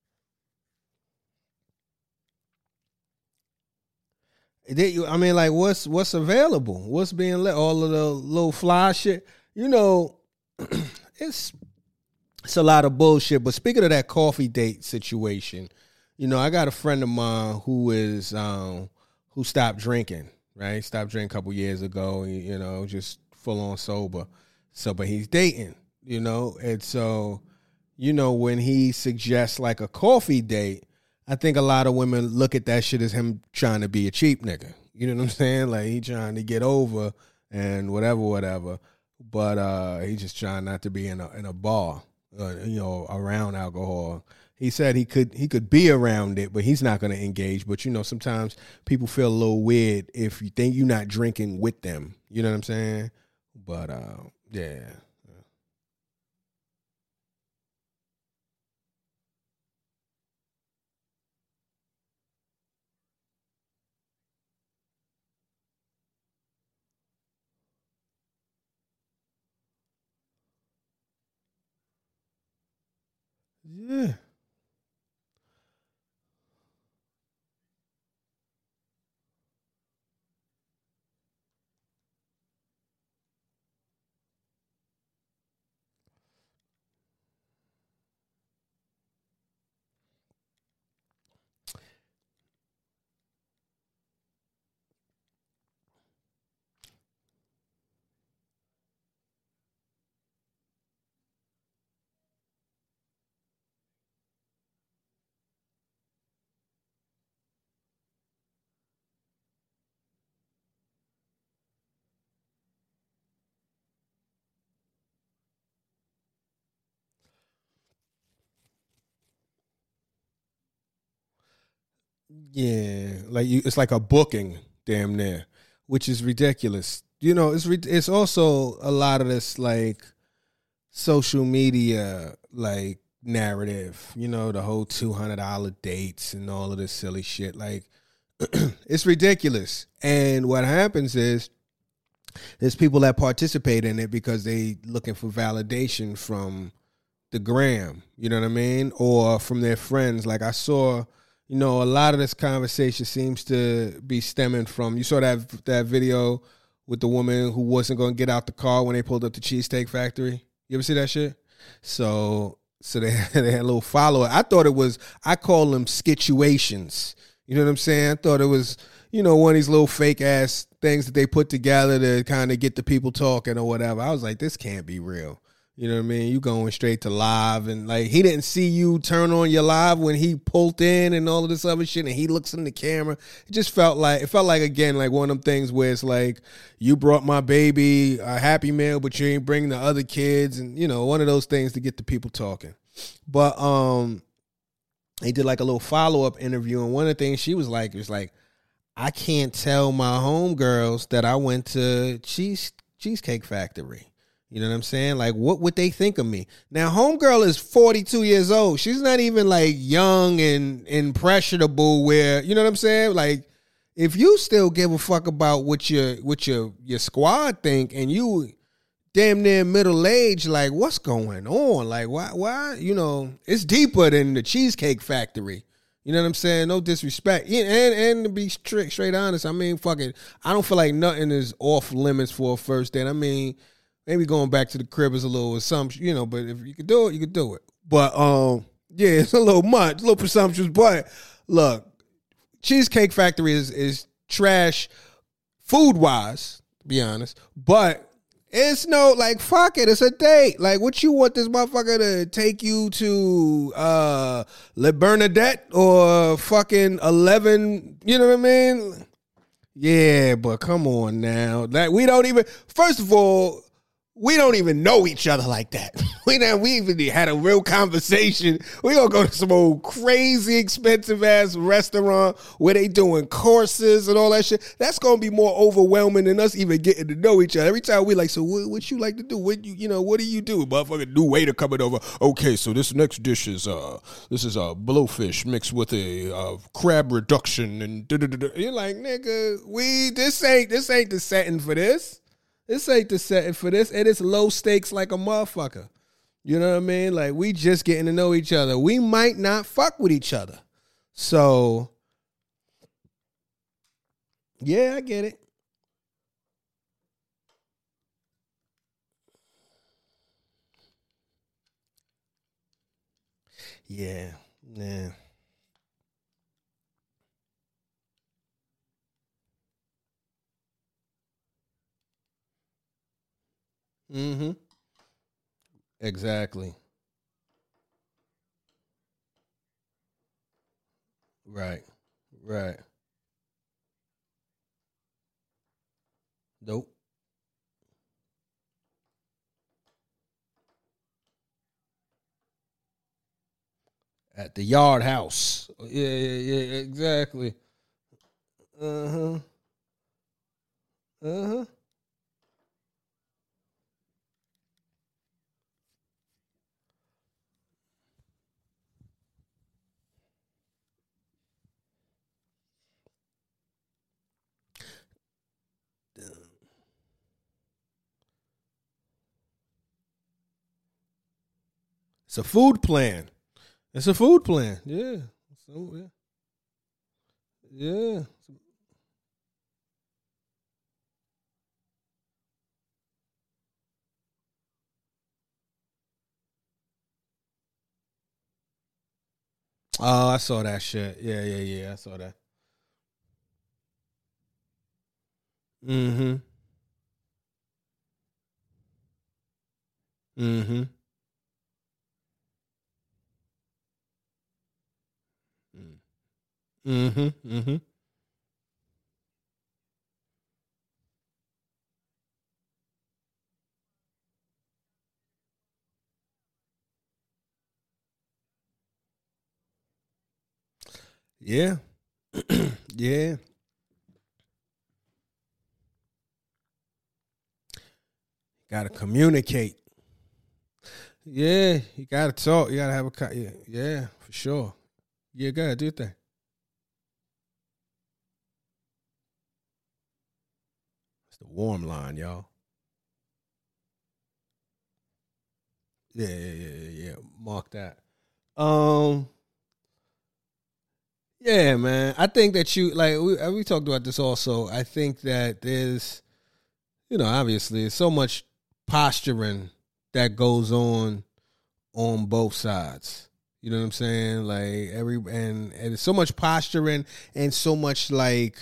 Speaker 1: Did you, I mean, like, what's what's available? What's being let? All of the little fly shit. You know, it's it's a lot of bullshit. But speaking of that coffee date situation, you know, I got a friend of mine who is um who stopped drinking. Right, stopped drinking a couple years ago. You know, just full on sober. So, but he's dating. You know, and so, you know, when he suggests like a coffee date, I think a lot of women look at that shit as him trying to be a cheap nigga. You know what I'm saying? Like he trying to get over and whatever, whatever. But uh, he just trying not to be in a in a bar, uh, you know, around alcohol. He said he could he could be around it, but he's not going to engage. But you know, sometimes people feel a little weird if you think you're not drinking with them. You know what I'm saying? But uh, yeah. Yeah. Yeah, like you, it's like a booking, damn near, which is ridiculous. You know, it's it's also a lot of this like social media like narrative. You know, the whole two hundred dollar dates and all of this silly shit. Like, it's ridiculous. And what happens is there's people that participate in it because they looking for validation from the gram, you know what I mean? Or from their friends. Like I saw, you know, a lot of this conversation seems to be stemming from, you saw that that video with the woman who wasn't going to get out the car when they pulled up the Cheesesteak Factory. You ever see that shit? So so they, they had a little follower. I thought it was, I call them skituations. You know what I'm saying? I thought it was, you know, one of these little fake ass things that they put together to kind of get the people talking or whatever. I was like, this can't be real. You know what I mean? You going straight to live, and like he didn't see you turn on your live when he pulled in and all of this other shit, and he looks in the camera. It just felt like it felt like again like one of them things where it's like you brought my baby a Happy Meal, but you ain't bringing the other kids, and you know, one of those things to get the people talking. But um, they did like a little follow up interview, and one of the things she was like was like, I can't tell my homegirls that I went to Cheese Cheesecake Factory. You know what I'm saying? Like, what would they think of me? Now, homegirl is forty-two years old. She's not even like young and impressionable where, you know what I'm saying? Like, if you still give a fuck about what your what your your squad think and you damn near middle age, like what's going on? Like, why why, you know, it's deeper than the Cheesecake Factory. You know what I'm saying? No disrespect. Yeah, and and to be straight straight honest, I mean, fuck it. I don't feel like nothing is off limits for a first date. I mean, maybe going back to the crib is a little assumption, you know, but if you could do it, you could do it. But um, yeah, it's a little much, a little presumptuous. But look, Cheesecake Factory is is trash food wise, to be honest. But it's no like fuck it, it's a date. Like, what you want this motherfucker to take you to uh Le Bernadette or fucking eleven, you know what I mean? Yeah, but come on now. That we don't even first of all, we don't even know each other like that. We not, we even had a real conversation. We gonna go to some old crazy expensive ass restaurant where they doing courses and all that shit. That's gonna be more overwhelming than us even getting to know each other. Every time we like, so what, what you like to do? What you you know? What do you do? Motherfucker, new waiter coming over. Okay, so this next dish is uh this is a uh, blowfish mixed with a uh, crab reduction and da da da. You're like, nigga, we this ain't this ain't the setting for this. This ain't the setting for this, and it's low stakes like a motherfucker. You know what I mean? Like, we just getting to know each other. We might not fuck with each other. So, yeah, I get it. Yeah, yeah. Mm-hmm. Exactly. Right. Right. Nope. At the yard house. Yeah, yeah, yeah, exactly. Uh-huh. Uh-huh. It's a food plan. It's a food plan. Yeah. So, yeah. Yeah. Oh, I saw that shit. Yeah, yeah, yeah. I saw that. Mm-hmm. Mm-hmm. Mm-hmm. Mm-hmm. Yeah. Yeah. Gotta communicate. Yeah. You gotta talk. You gotta have a co- yeah, yeah, for sure. Yeah, go ahead, do your thing. It's the warm line, y'all. Yeah, yeah, yeah, yeah, yeah. Mark that. Um, yeah, man. I think that you like we uh, we talked about this also. I think that there's, you know, obviously there's so much posturing that goes on on both sides. You know what I'm saying? Like every and and so much posturing and so much like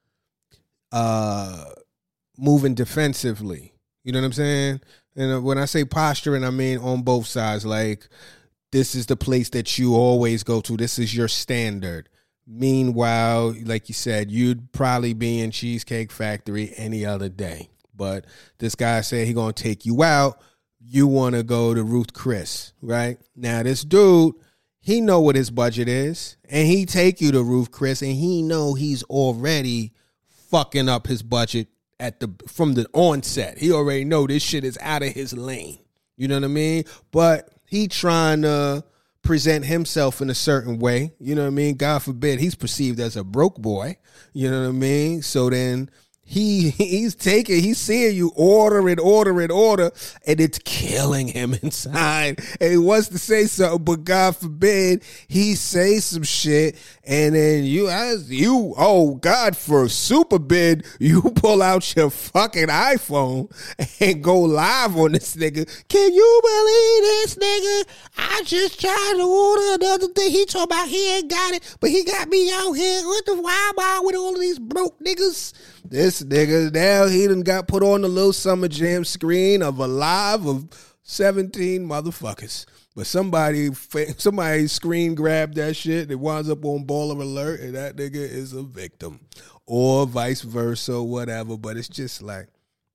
Speaker 1: uh moving defensively. You know what I'm saying? And uh, when I say posturing, I mean on both sides. Like this is the place that you always go to. This is your standard. Meanwhile, like you said, you'd probably be in Cheesecake Factory any other day. But this guy said he gonna take you out. You want to go to Ruth Chris, right? Now this dude, he know what his budget is, and he take you to Ruth Chris, and he know he's already fucking up his budget at the from the onset. He already know this shit is out of his lane. You know what I mean? But he trying to present himself in a certain way. You know what I mean? God forbid he's perceived as a broke boy. You know what I mean? So then he he's taking, he's seeing you order and order and order, and it's killing him inside. And he wants to say something, but God forbid he say some shit, and then you as you oh God for super bid, you pull out your fucking iPhone and go live on this nigga. Can you believe this nigga? I just tried to order another thing. He talking about he ain't got it, but he got me out here. What the why am I with all of these broke niggas? This nigga now he done got put on the little Summer Jam screen of a live of seventeen motherfuckers. But somebody somebody screen grabbed that shit. It winds up on Baller Alert, and that nigga is a victim, or vice versa, or whatever. But it's just like,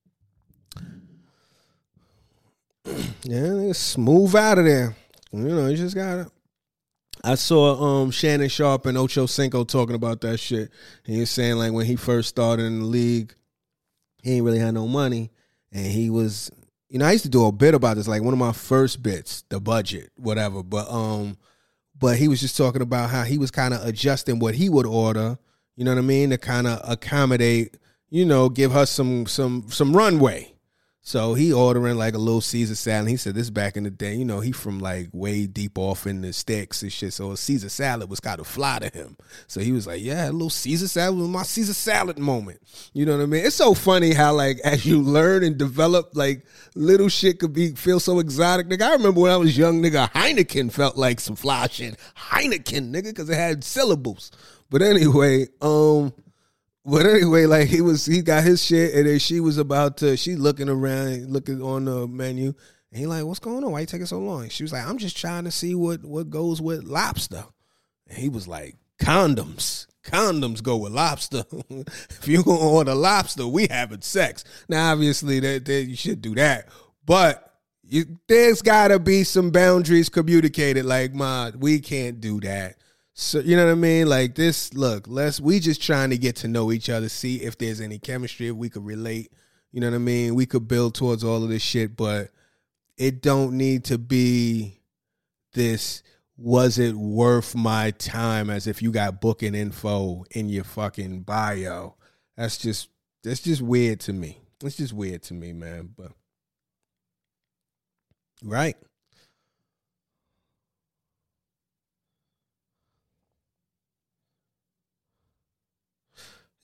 Speaker 1: yeah, nigga, smooth out of there. You know, you just gotta. I saw um, Shannon Sharp and Ocho Cinco talking about that shit. He was saying like when he first started in the league, he ain't really had no money, and he was, you know, I used to do a bit about this, like one of my first bits, the budget, whatever. But um, but he was just talking about how he was kind of adjusting what he would order, you know what I mean, to kind of accommodate, you know, give her some some some runway. So he ordering like a little Caesar salad. He said this back in the day, you know, he from like way deep off in the sticks and shit. So a Caesar salad was kind of fly to him. So he was like, yeah, a little Caesar salad was my Caesar salad moment. You know what I mean? It's so funny how like as you learn and develop, like little shit could be feel so exotic. Nigga, I remember when I was young, nigga, Heineken felt like some fly shit. Heineken, nigga, because it had syllables. But anyway, um, But anyway, like he was, he got his shit, and then she was about to, she looking around, looking on the menu, and he like, "What's going on? Why you taking so long?" She was like, "I'm just trying to see what what goes with lobster." And he was like, "Condoms, condoms go with lobster. If you gonna order lobster, we having sex." Now, obviously, that, that you should do that, but you, there's gotta be some boundaries communicated. Like, ma, we can't do that. So, you know what I mean? Like this, look, let's, we just trying to get to know each other, see if there's any chemistry, if we could relate, you know what I mean? We could build towards all of this shit, but it don't need to be this, was it worth my time, as if you got booking info in your fucking bio. That's just, that's just weird to me. It's just weird to me, man. But, right.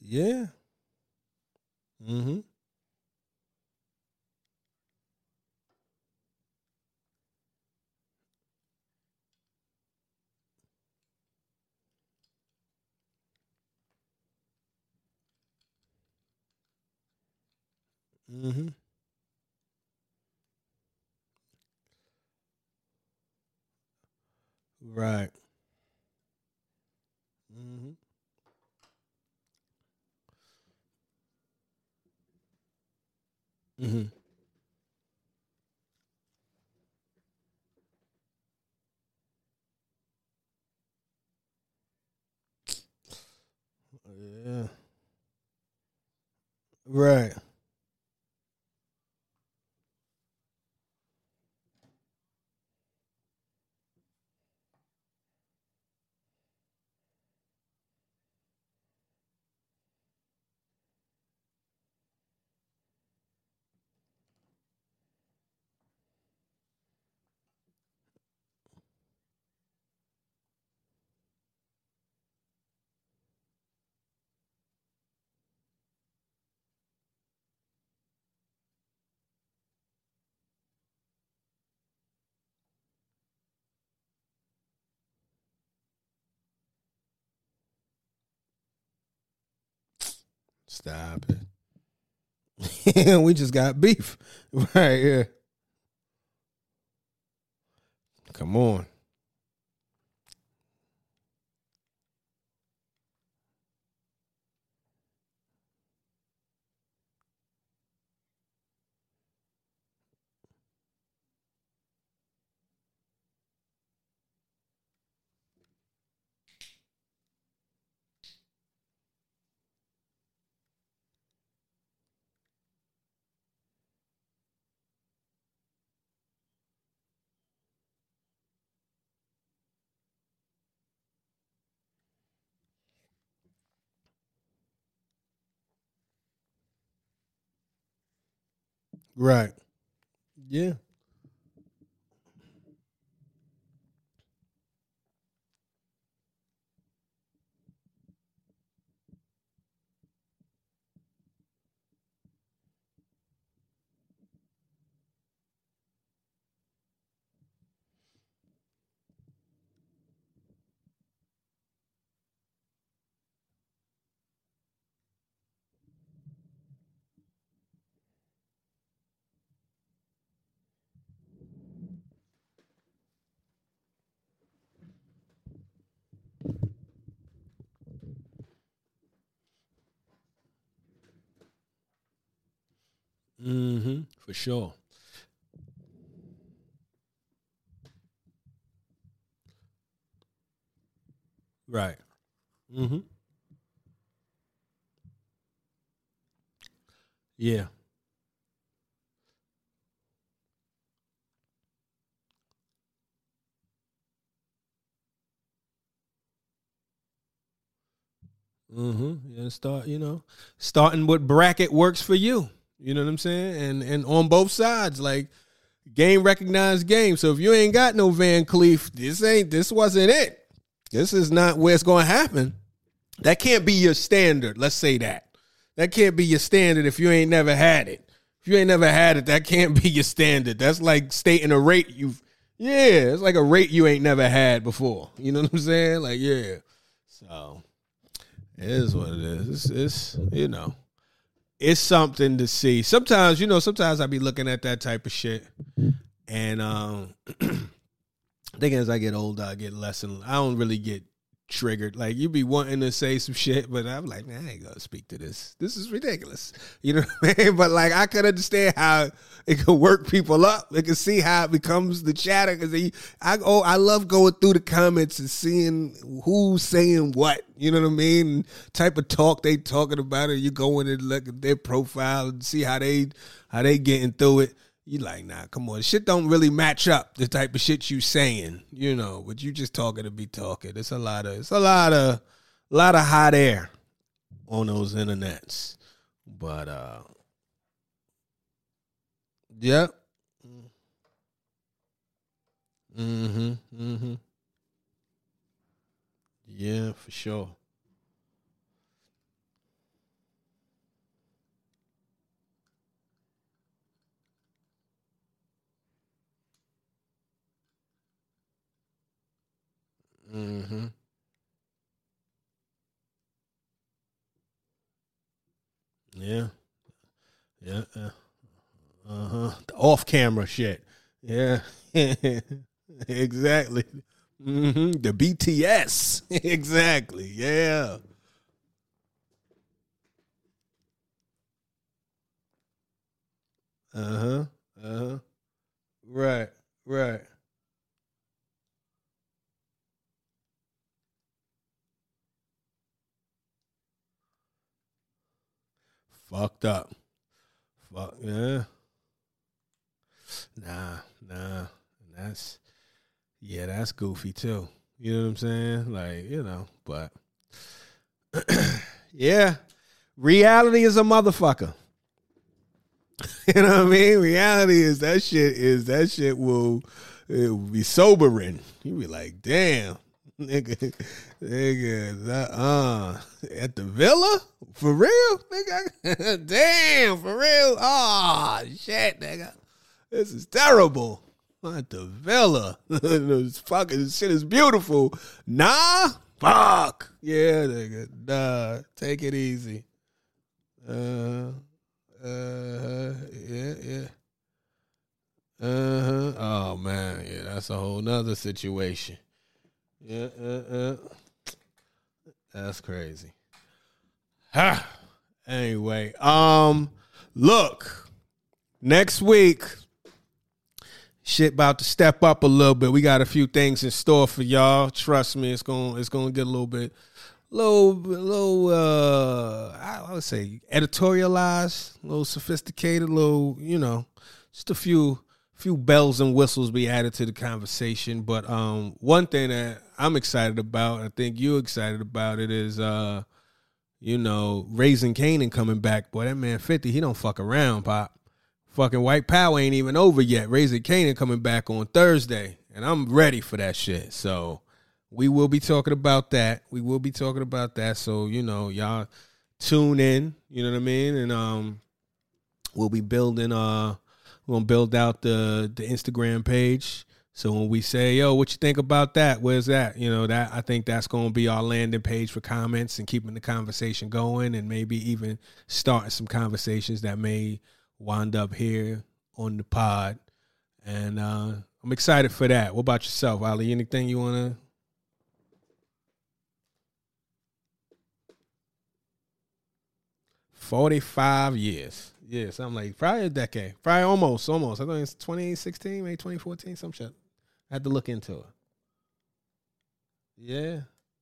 Speaker 1: Yeah. Mm-hmm. Mm-hmm. Right. Mm-hmm. Mm-hmm. Yeah. Right. Stop it. We just got beef. Right, yeah. Come on. Right. Yeah. Mm-hmm. For sure. Right. Mm-hmm. Yeah. Mm-hmm. Yeah. Start, you know, starting what bracket works for you. You know what I'm saying? And and on both sides, like game recognized game. So if you ain't got no Van Cleef, this ain't this wasn't it. This is not where it's gonna happen. That can't be your standard. Let's say that. That can't be your standard if you ain't never had it. If you ain't never had it, that can't be your standard. That's like stating a rate you've yeah, it's like a rate you ain't never had before. You know what I'm saying? Like, yeah. So it is what it is. It's, it's you know, it's something to see. Sometimes, you know, sometimes I be looking at that type of shit. And um I think as I get older, I get less and I don't really get triggered. Like you be wanting to say some shit, but I'm like, man, I ain't gonna speak to this. This is ridiculous. You know what I mean? But like I could understand how it could work people up. They can see how it becomes the chatter because I oh I love going through the comments and seeing who's saying what. You know what I mean? And type of talk they talking about it. You go in and look at their profile and see how they how they getting through it. You like, nah, come on. Shit don't really match up the type of shit you saying, you know, but you just talking to be talking. It's a lot of it's a lot of a lot of hot air on those internets. But uh yep. Mm-hmm. Mm-hmm. Yeah, for sure. Mm-hmm. Yeah. Yeah. Uh huh. The off camera shit. Yeah. Exactly. Mm-hmm. The B T S. Exactly. Yeah. Uh huh. Uh huh. Right. Right. Fucked up. Fuck yeah. Nah. Nah. That's yeah. That's goofy too. You know what I'm saying? Like you know, but yeah. Reality is a motherfucker. You know what I mean? Reality is that shit is that shit will it will be sobering. You be like, damn, nigga, nigga, that, uh, at the villa for real, nigga. Damn, for real. Oh shit, nigga, this is terrible. At the villa, this fucking this shit is beautiful. Nah, fuck, yeah, nigga, nah, take it easy. Uh. Uh, yeah, yeah. Uh huh. Oh man, yeah, that's a whole nother situation. Yeah, uh, uh. That's crazy. Ha. Anyway, um, look, next week, shit about to step up a little bit. We got a few things in store for y'all. Trust me, it's gonna it's gonna get a little bit. Little, little, uh, I would say editorialized, a little sophisticated, little, you know, just a few, few bells and whistles be added to the conversation. But um, one thing that I'm excited about, I think you're excited about it, is uh, you know, Raising Kanan coming back. Boy, that man fifty, he don't fuck around, Pop. Fucking White Power ain't even over yet. Raising Kanan coming back on Thursday, and I'm ready for that shit. So. We will be talking about that. We will be talking about that. So, you know, y'all tune in, you know what I mean? And um we'll be building uh we're gonna build out the the Instagram page. So when we say, yo, what you think about that? Where's that? You know, that I think that's gonna be our landing page for comments and keeping the conversation going and maybe even starting some conversations that may wind up here on the pod. And uh I'm excited for that. What about yourself, Ali? Anything you wanna forty-five years. Yeah, something like probably a decade. Probably almost, almost. I think it's twenty sixteen, maybe twenty fourteen, some shit. I had to look into it. Yeah.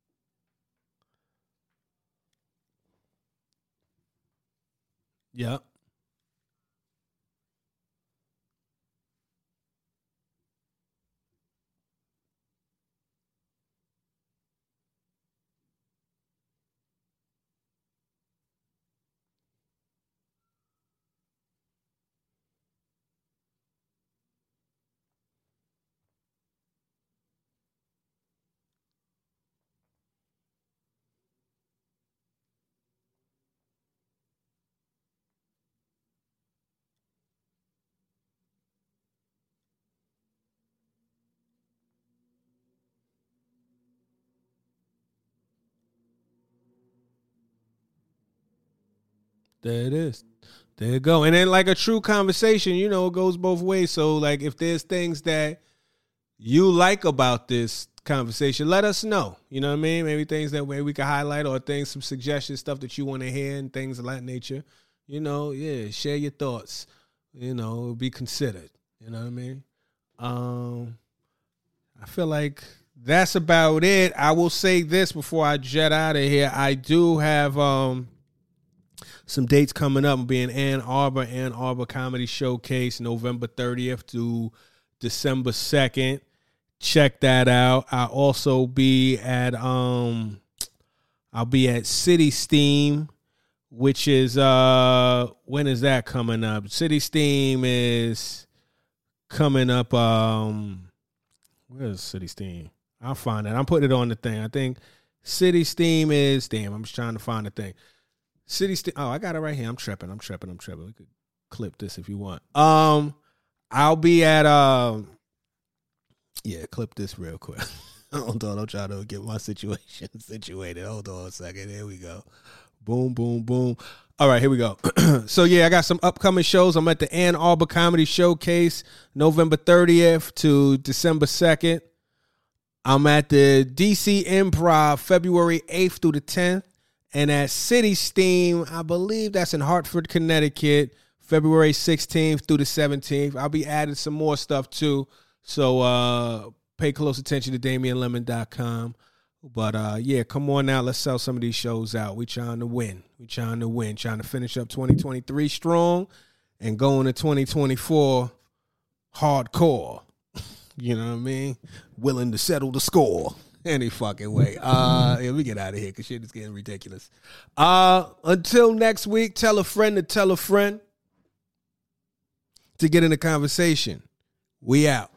Speaker 1: Yep. There it is. There you go. And then like a true conversation, you know, it goes both ways. So like if there's things that you like about this conversation, let us know. You know what I mean? Maybe things that way we can highlight or things, some suggestions, stuff that you want to hear and things of that nature. You know, yeah, share your thoughts. You know, be considered. You know what I mean? Um, I feel like that's about it. I will say this before I jet out of here. I do have um some dates coming up. I'll be in Ann Arbor, Ann Arbor Comedy Showcase, November thirtieth to December second. Check that out. I'll also be at um I'll be at City Steam, which is uh when is that coming up? City Steam is coming up um where's City Steam? I'll find it. I'm putting it on the thing. I think City Steam is damn, I'm just trying to find the thing. City Steam. Oh, I got it right here. I'm tripping. I'm tripping. I'm tripping. We could clip this if you want. Um, I'll be at um, yeah, clip this real quick. Hold on, I'm trying to get my situation situated. Hold on a second. Here we go. Boom, boom, boom. All right, here we go. So, yeah, I got some upcoming shows. I'm at the Ann Arbor Comedy Showcase, November thirtieth to December second. I'm at the D C Improv, February eighth through the tenth. And at City Steam, I believe that's in Hartford, Connecticut, February sixteenth through the seventeenth. I'll be adding some more stuff, too. So, uh... pay close attention to Damian Lemon dot com. But, uh, yeah, come on now. Let's sell some of these shows out. We trying to win. We trying to win. Trying to finish up twenty twenty-three strong and go into twenty twenty-four hardcore. You know what I mean? Willing to settle the score any fucking way. Uh, yeah, we get out of here because shit is getting ridiculous. Uh, until next week, tell a friend to tell a friend to get in the conversation. We out.